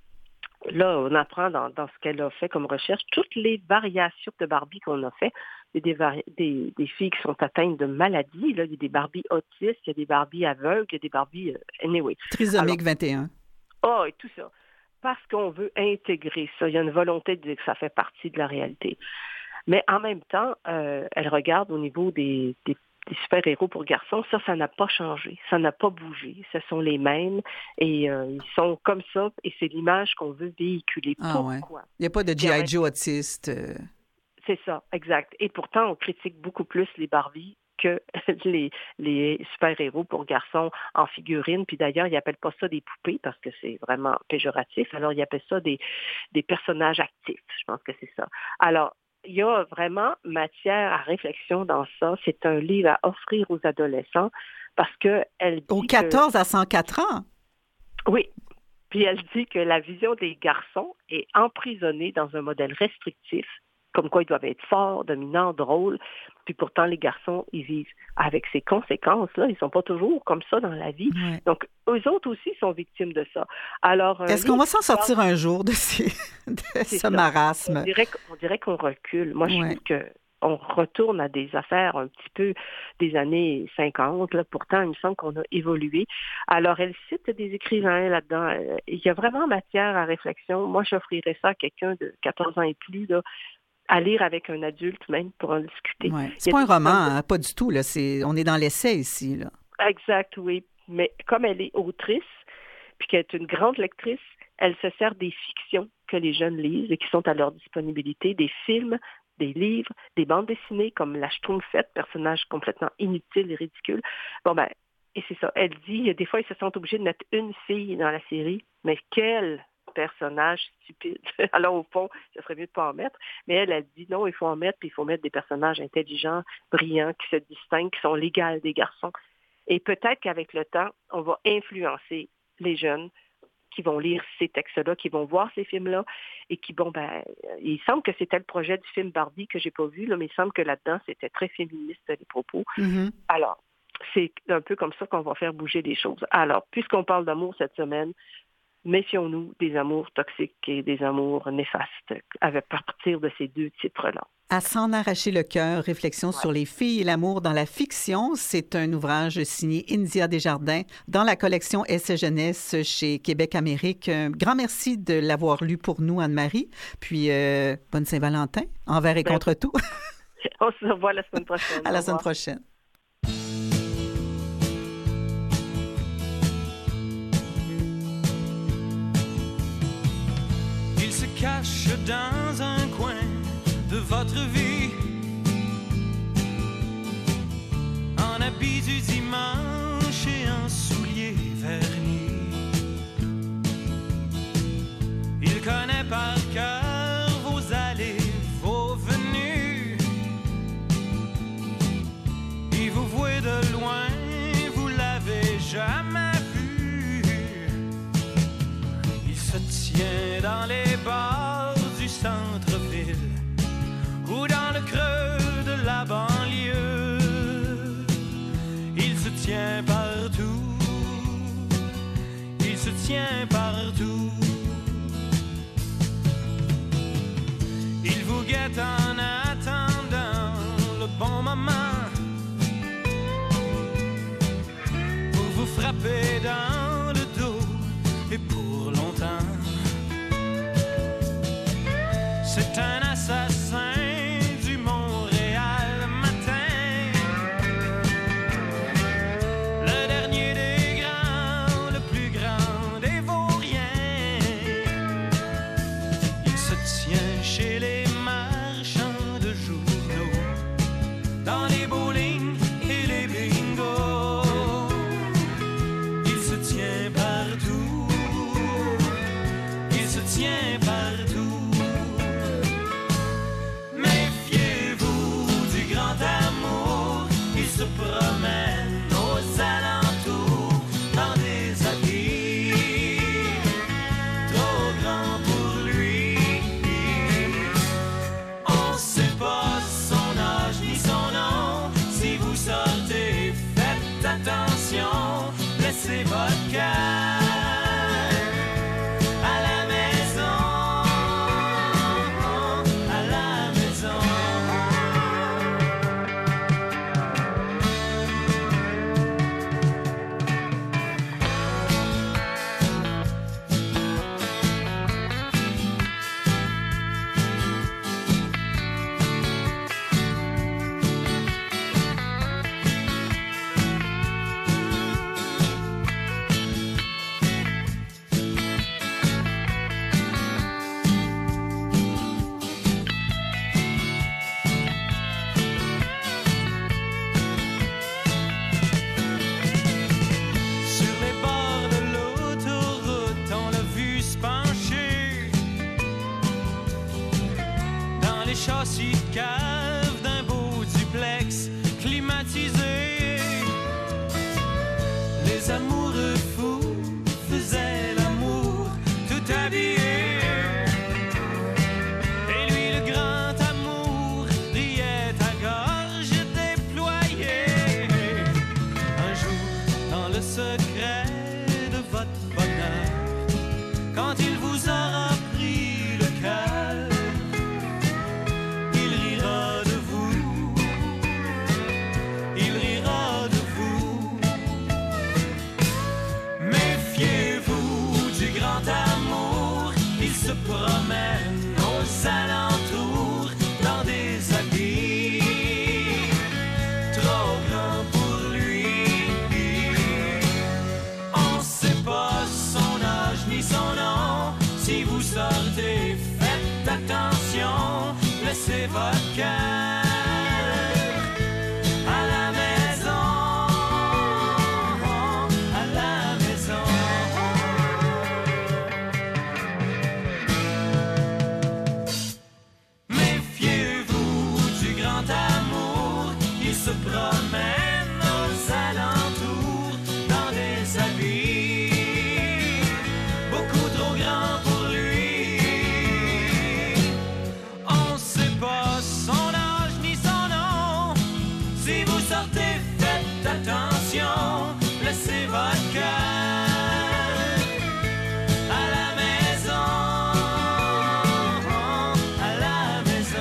là, on apprend dans, dans ce qu'elle a fait comme recherche, toutes les variations de Barbie qu'on a fait. Il y a des, vari- des, des filles qui sont atteintes de maladies. Là. Il y a des Barbie autistes, il y a des Barbie aveugles, il y a des Barbie... Euh, anyway. Trisomique vingt et un. Ah, oh, et tout ça. Parce qu'on veut intégrer ça. Il y a une volonté de dire que ça fait partie de la réalité. Mais en même temps, euh, elle regarde au niveau des, des, des super-héros pour garçons. Ça, ça n'a pas changé. Ça n'a pas bougé. Ce sont les mêmes. Et euh, ils sont comme ça. Et c'est l'image qu'on veut véhiculer. Ah, Pourquoi? ouais. Il n'y a pas de G I. Joe autiste. Euh... C'est ça, exact. Et pourtant, on critique beaucoup plus les Barbie que les, les super-héros pour garçons en figurines. Puis d'ailleurs, ils n'appellent pas ça des poupées parce que c'est vraiment péjoratif. Alors, ils appellent ça des, des personnages actifs. Je pense que c'est ça. Alors, il y a vraiment matière à réflexion dans ça. C'est un livre à offrir aux adolescents parce qu'elle dit Aux quatorze que... à cent quatre ans? Oui. Puis elle dit que la vision des garçons est emprisonnée dans un modèle restrictif, comme quoi ils doivent être forts, dominants, drôles. Puis pourtant, les garçons, ils vivent avec ces conséquences-là. Ils ne sont pas toujours comme ça dans la vie. Ouais. Donc, eux autres aussi sont victimes de ça. Alors, est-ce qu'on va s'en sortir un jour de, ces, de ce ça. marasme? On dirait, on dirait qu'on recule. Moi, je ouais. trouve qu'on retourne à des affaires un petit peu des années cinquante. Là. Pourtant, il me semble qu'on a évolué. Alors, elle cite des écrivains là-dedans. Il y a vraiment matière à réflexion. Moi, j'offrirais ça à quelqu'un de quatorze ans et plus, là, à lire avec un adulte même pour en discuter. Ouais. C'est pas un roman, hein, pas du tout. Là. C'est, on est dans l'essai ici. Là. Exact, oui. Mais comme elle est autrice, puis qu'elle est une grande lectrice, elle se sert des fictions que les jeunes lisent et qui sont à leur disponibilité, des films, des livres, des bandes dessinées comme la Schtroumpfette, personnage complètement inutile et ridicule. Bon, ben, et c'est ça. Elle dit, des fois, ils se sentent obligés de mettre une fille dans la série, mais quelle personnage stupide. Alors, au fond, ce serait mieux de ne pas en mettre. Mais elle, elle dit non, il faut en mettre, puis il faut mettre des personnages intelligents, brillants, qui se distinguent, qui sont légaux des garçons. Et peut-être qu'avec le temps, on va influencer les jeunes qui vont lire ces textes-là, qui vont voir ces films-là, et qui, bon, ben, il semble que c'était le projet du film Barbie que j'ai pas vu, là, mais il semble que là-dedans, c'était très féministe, les propos. Mm-hmm. Alors, c'est un peu comme ça qu'on va faire bouger les choses. Alors, puisqu'on parle d'amour cette semaine, méfions-nous des amours toxiques et des amours néfastes à partir de ces deux titres-là. À s'en arracher le cœur, réflexion ouais. sur les filles et l'amour dans la fiction. C'est un ouvrage signé India Desjardins dans la collection Essai Jeunesse chez Québec Amérique. Un grand merci de l'avoir lu pour nous, Anne-Marie. Puis, euh, bonne Saint-Valentin, envers et ben, contre tout. On se revoit la semaine prochaine. À la semaine prochaine. Il se cache dans un coin de votre vie, en habit du dimanche et en souliers vernis. Il connaît par cœur vos allées, vos venues. Il vous voit de loin, vous l'avez jamais vu. Il se tient dans les bars du centre-ville ou dans le creux de la banlieue. Il se tient partout, il se tient partout. Il vous guette en attendant le bon moment pour vous frapper dans le dos et pour longtemps. C'est un assassin du Montréal matin, le dernier des grands, le plus grand des vauriens. partout, il se tient partout. Méfiez-vous du grand amour, il se promène aux alentours dans des habits trop grands pour lui. On sait pas son âge ni son nom, si vous sortez, faites attention, laissez votre cœur à la maison, à la maison. Sur les bords de l'autoroute, on l'a vu se pencher dans les châssis de cave d'un beau duplex climatisé. Les amoureux fous faisaient l'amour tout habillé. Et lui, le grand amour, riait à gorge déployée. Un jour, dans le secret de votre bonheur, quand il vous aura pris le cœur, il rira de vous, il rira de vous. Méfiez-vous du grand amour, il se promène aux alentours dans des habits trop grands pour lui. On sait pas son âge ni son nom, si vous sortez, faites attention, laissez votre cœur à la maison, à la maison. Méfiez-vous du grand amour, il se promène aux alentours dans des habits beaucoup trop grands pour lui. On sait pas son âge ni son nom, si vous sortez, faites attention, laissez votre cœur à la maison, à la maison.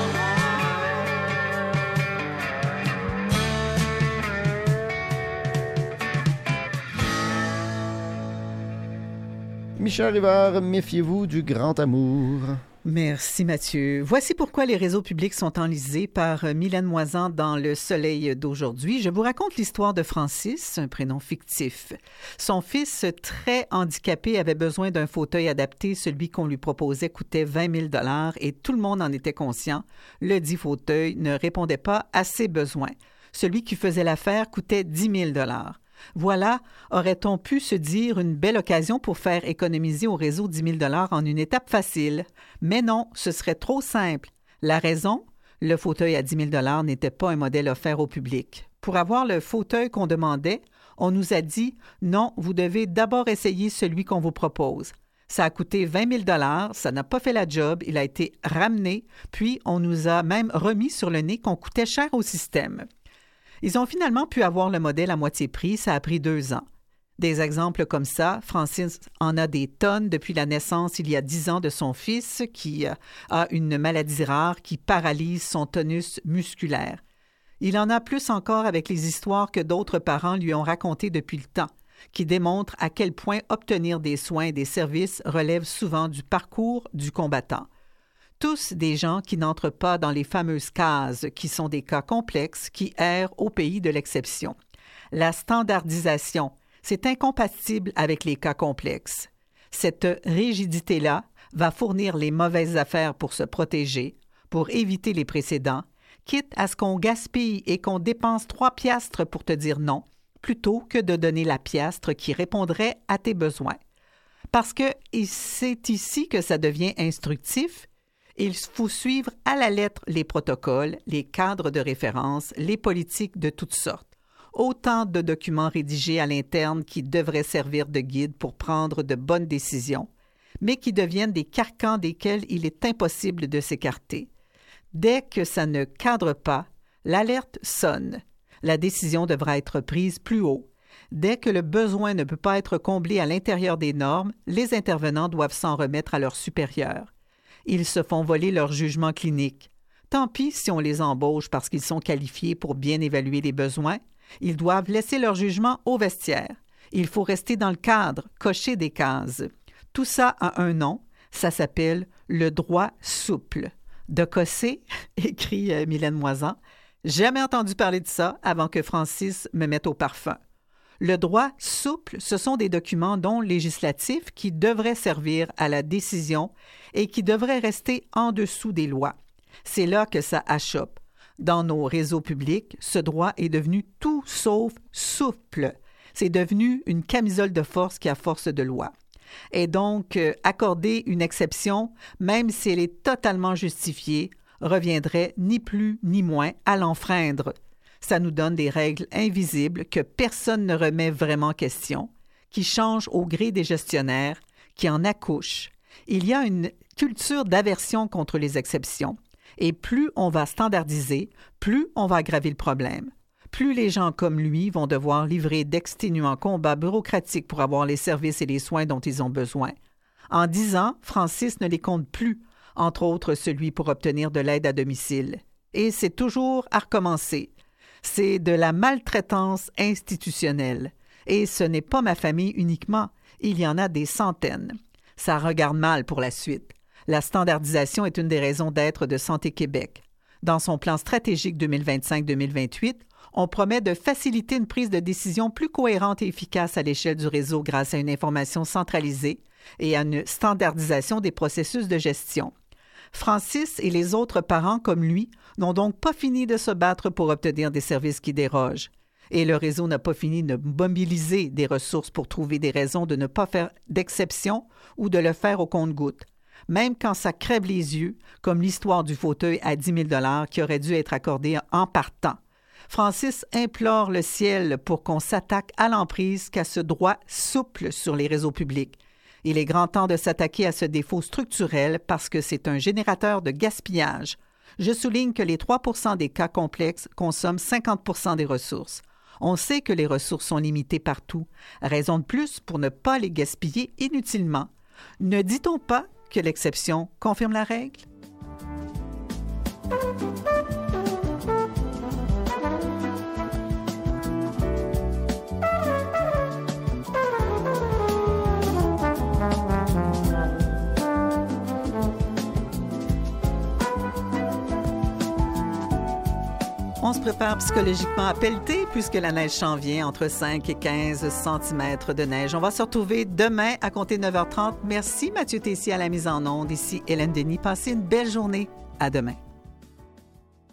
Michel Rivard, méfiez-vous du grand amour. Merci Mathieu. Voici pourquoi les réseaux publics sont enlisés par Mylène Moisan dans Le Soleil d'aujourd'hui. Je vous raconte l'histoire de Francis, un prénom fictif. Son fils, très handicapé, avait besoin d'un fauteuil adapté. Celui qu'on lui proposait coûtait vingt mille dollars et tout le monde en était conscient. Le dit fauteuil ne répondait pas à ses besoins. Celui qui faisait l'affaire coûtait dix mille dollars. Voilà, aurait-on pu se dire une belle occasion pour faire économiser au réseau dix mille dollars en une étape facile. Mais non, ce serait trop simple. La raison? Le fauteuil à dix mille dollars n'était pas un modèle offert au public. Pour avoir le fauteuil qu'on demandait, on nous a dit « Non, vous devez d'abord essayer celui qu'on vous propose ». Ça a coûté vingt mille dollars, ça n'a pas fait la job, il a été ramené, puis on nous a même remis sur le nez qu'on coûtait cher au système. Ils ont finalement pu avoir le modèle à moitié prix, ça a pris deux ans. Des exemples comme ça, Francis en a des tonnes depuis la naissance il y a dix ans de son fils qui a une maladie rare qui paralyse son tonus musculaire. Il en a plus encore avec les histoires que d'autres parents lui ont racontées depuis le temps, qui démontrent à quel point obtenir des soins et des services relève souvent du parcours du combattant. Tous des gens qui n'entrent pas dans les fameuses cases, qui sont des cas complexes, qui errent au pays de l'exception. La standardisation, c'est incompatible avec les cas complexes. Cette rigidité-là va fournir les mauvaises affaires pour se protéger, pour éviter les précédents, quitte à ce qu'on gaspille et qu'on dépense trois piastres pour te dire non, plutôt que de donner la piastre qui répondrait à tes besoins. Parce que c'est ici que ça devient instructif. Il faut suivre à la lettre les protocoles, les cadres de référence, les politiques de toutes sortes. Autant de documents rédigés à l'interne qui devraient servir de guide pour prendre de bonnes décisions, mais qui deviennent des carcans desquels il est impossible de s'écarter. Dès que ça ne cadre pas, l'alerte sonne. La décision devra être prise plus haut. Dès que le besoin ne peut pas être comblé à l'intérieur des normes, les intervenants doivent s'en remettre à leurs supérieurs. Ils se font voler leur jugement clinique. Tant pis si on les embauche parce qu'ils sont qualifiés pour bien évaluer les besoins. Ils doivent laisser leur jugement au vestiaire. Il faut rester dans le cadre, cocher des cases. Tout ça a un nom, ça s'appelle le droit souple. De Cossé, écrit euh, Mylène Moisan, jamais entendu parler de ça avant que Francis me mette au parfum. Le droit souple, ce sont des documents non législatifs qui devraient servir à la décision et qui devraient rester en dessous des lois. C'est là que ça achoppe. Dans nos réseaux publics, ce droit est devenu tout sauf souple. C'est devenu une camisole de force qui a force de loi. Et donc, euh, accorder une exception, même si elle est totalement justifiée, reviendrait ni plus ni moins à l'enfreindre. Ça nous donne des règles invisibles que personne ne remet vraiment en question, qui changent au gré des gestionnaires, qui en accouchent. Il y a une culture d'aversion contre les exceptions. Et plus on va standardiser, plus on va aggraver le problème. Plus les gens comme lui vont devoir livrer d'exténuants combats bureaucratiques pour avoir les services et les soins dont ils ont besoin. En dix ans, Francis ne les compte plus, entre autres celui pour obtenir de l'aide à domicile. Et c'est toujours à recommencer. C'est de la maltraitance institutionnelle. Et ce n'est pas ma famille uniquement, il y en a des centaines. Ça regarde mal pour la suite. La standardisation est une des raisons d'être de Santé Québec. Dans son plan stratégique deux mille vingt-cinq deux mille vingt-huit, on promet de faciliter une prise de décision plus cohérente et efficace à l'échelle du réseau grâce à une information centralisée et à une standardisation des processus de gestion. Francis et les autres parents comme lui n'ont donc pas fini de se battre pour obtenir des services qui dérogent. Et le réseau n'a pas fini de mobiliser des ressources pour trouver des raisons de ne pas faire d'exception ou de le faire au compte-gouttes. Même quand ça crève les yeux, comme l'histoire du fauteuil à dix mille dollars qui aurait dû être accordé en partant. Francis implore le ciel pour qu'on s'attaque à l'emprise qu'a ce droit souple sur les réseaux publics. Il est grand temps de s'attaquer à ce défaut structurel parce que c'est un générateur de gaspillage. Je souligne que les trois pour cent des cas complexes consomment cinquante pour cent des ressources. On sait que les ressources sont limitées partout. Raison de plus pour ne pas les gaspiller inutilement. Ne dit-on pas que l'exception confirme la règle? On se prépare psychologiquement à pelleter puisque la neige s'en vient entre cinq et quinze centimètres de neige. On va se retrouver demain à compter de neuf heures trente. Merci Mathieu Tessier à la mise en onde. Ici Hélène Denis. Passez une belle journée. À demain.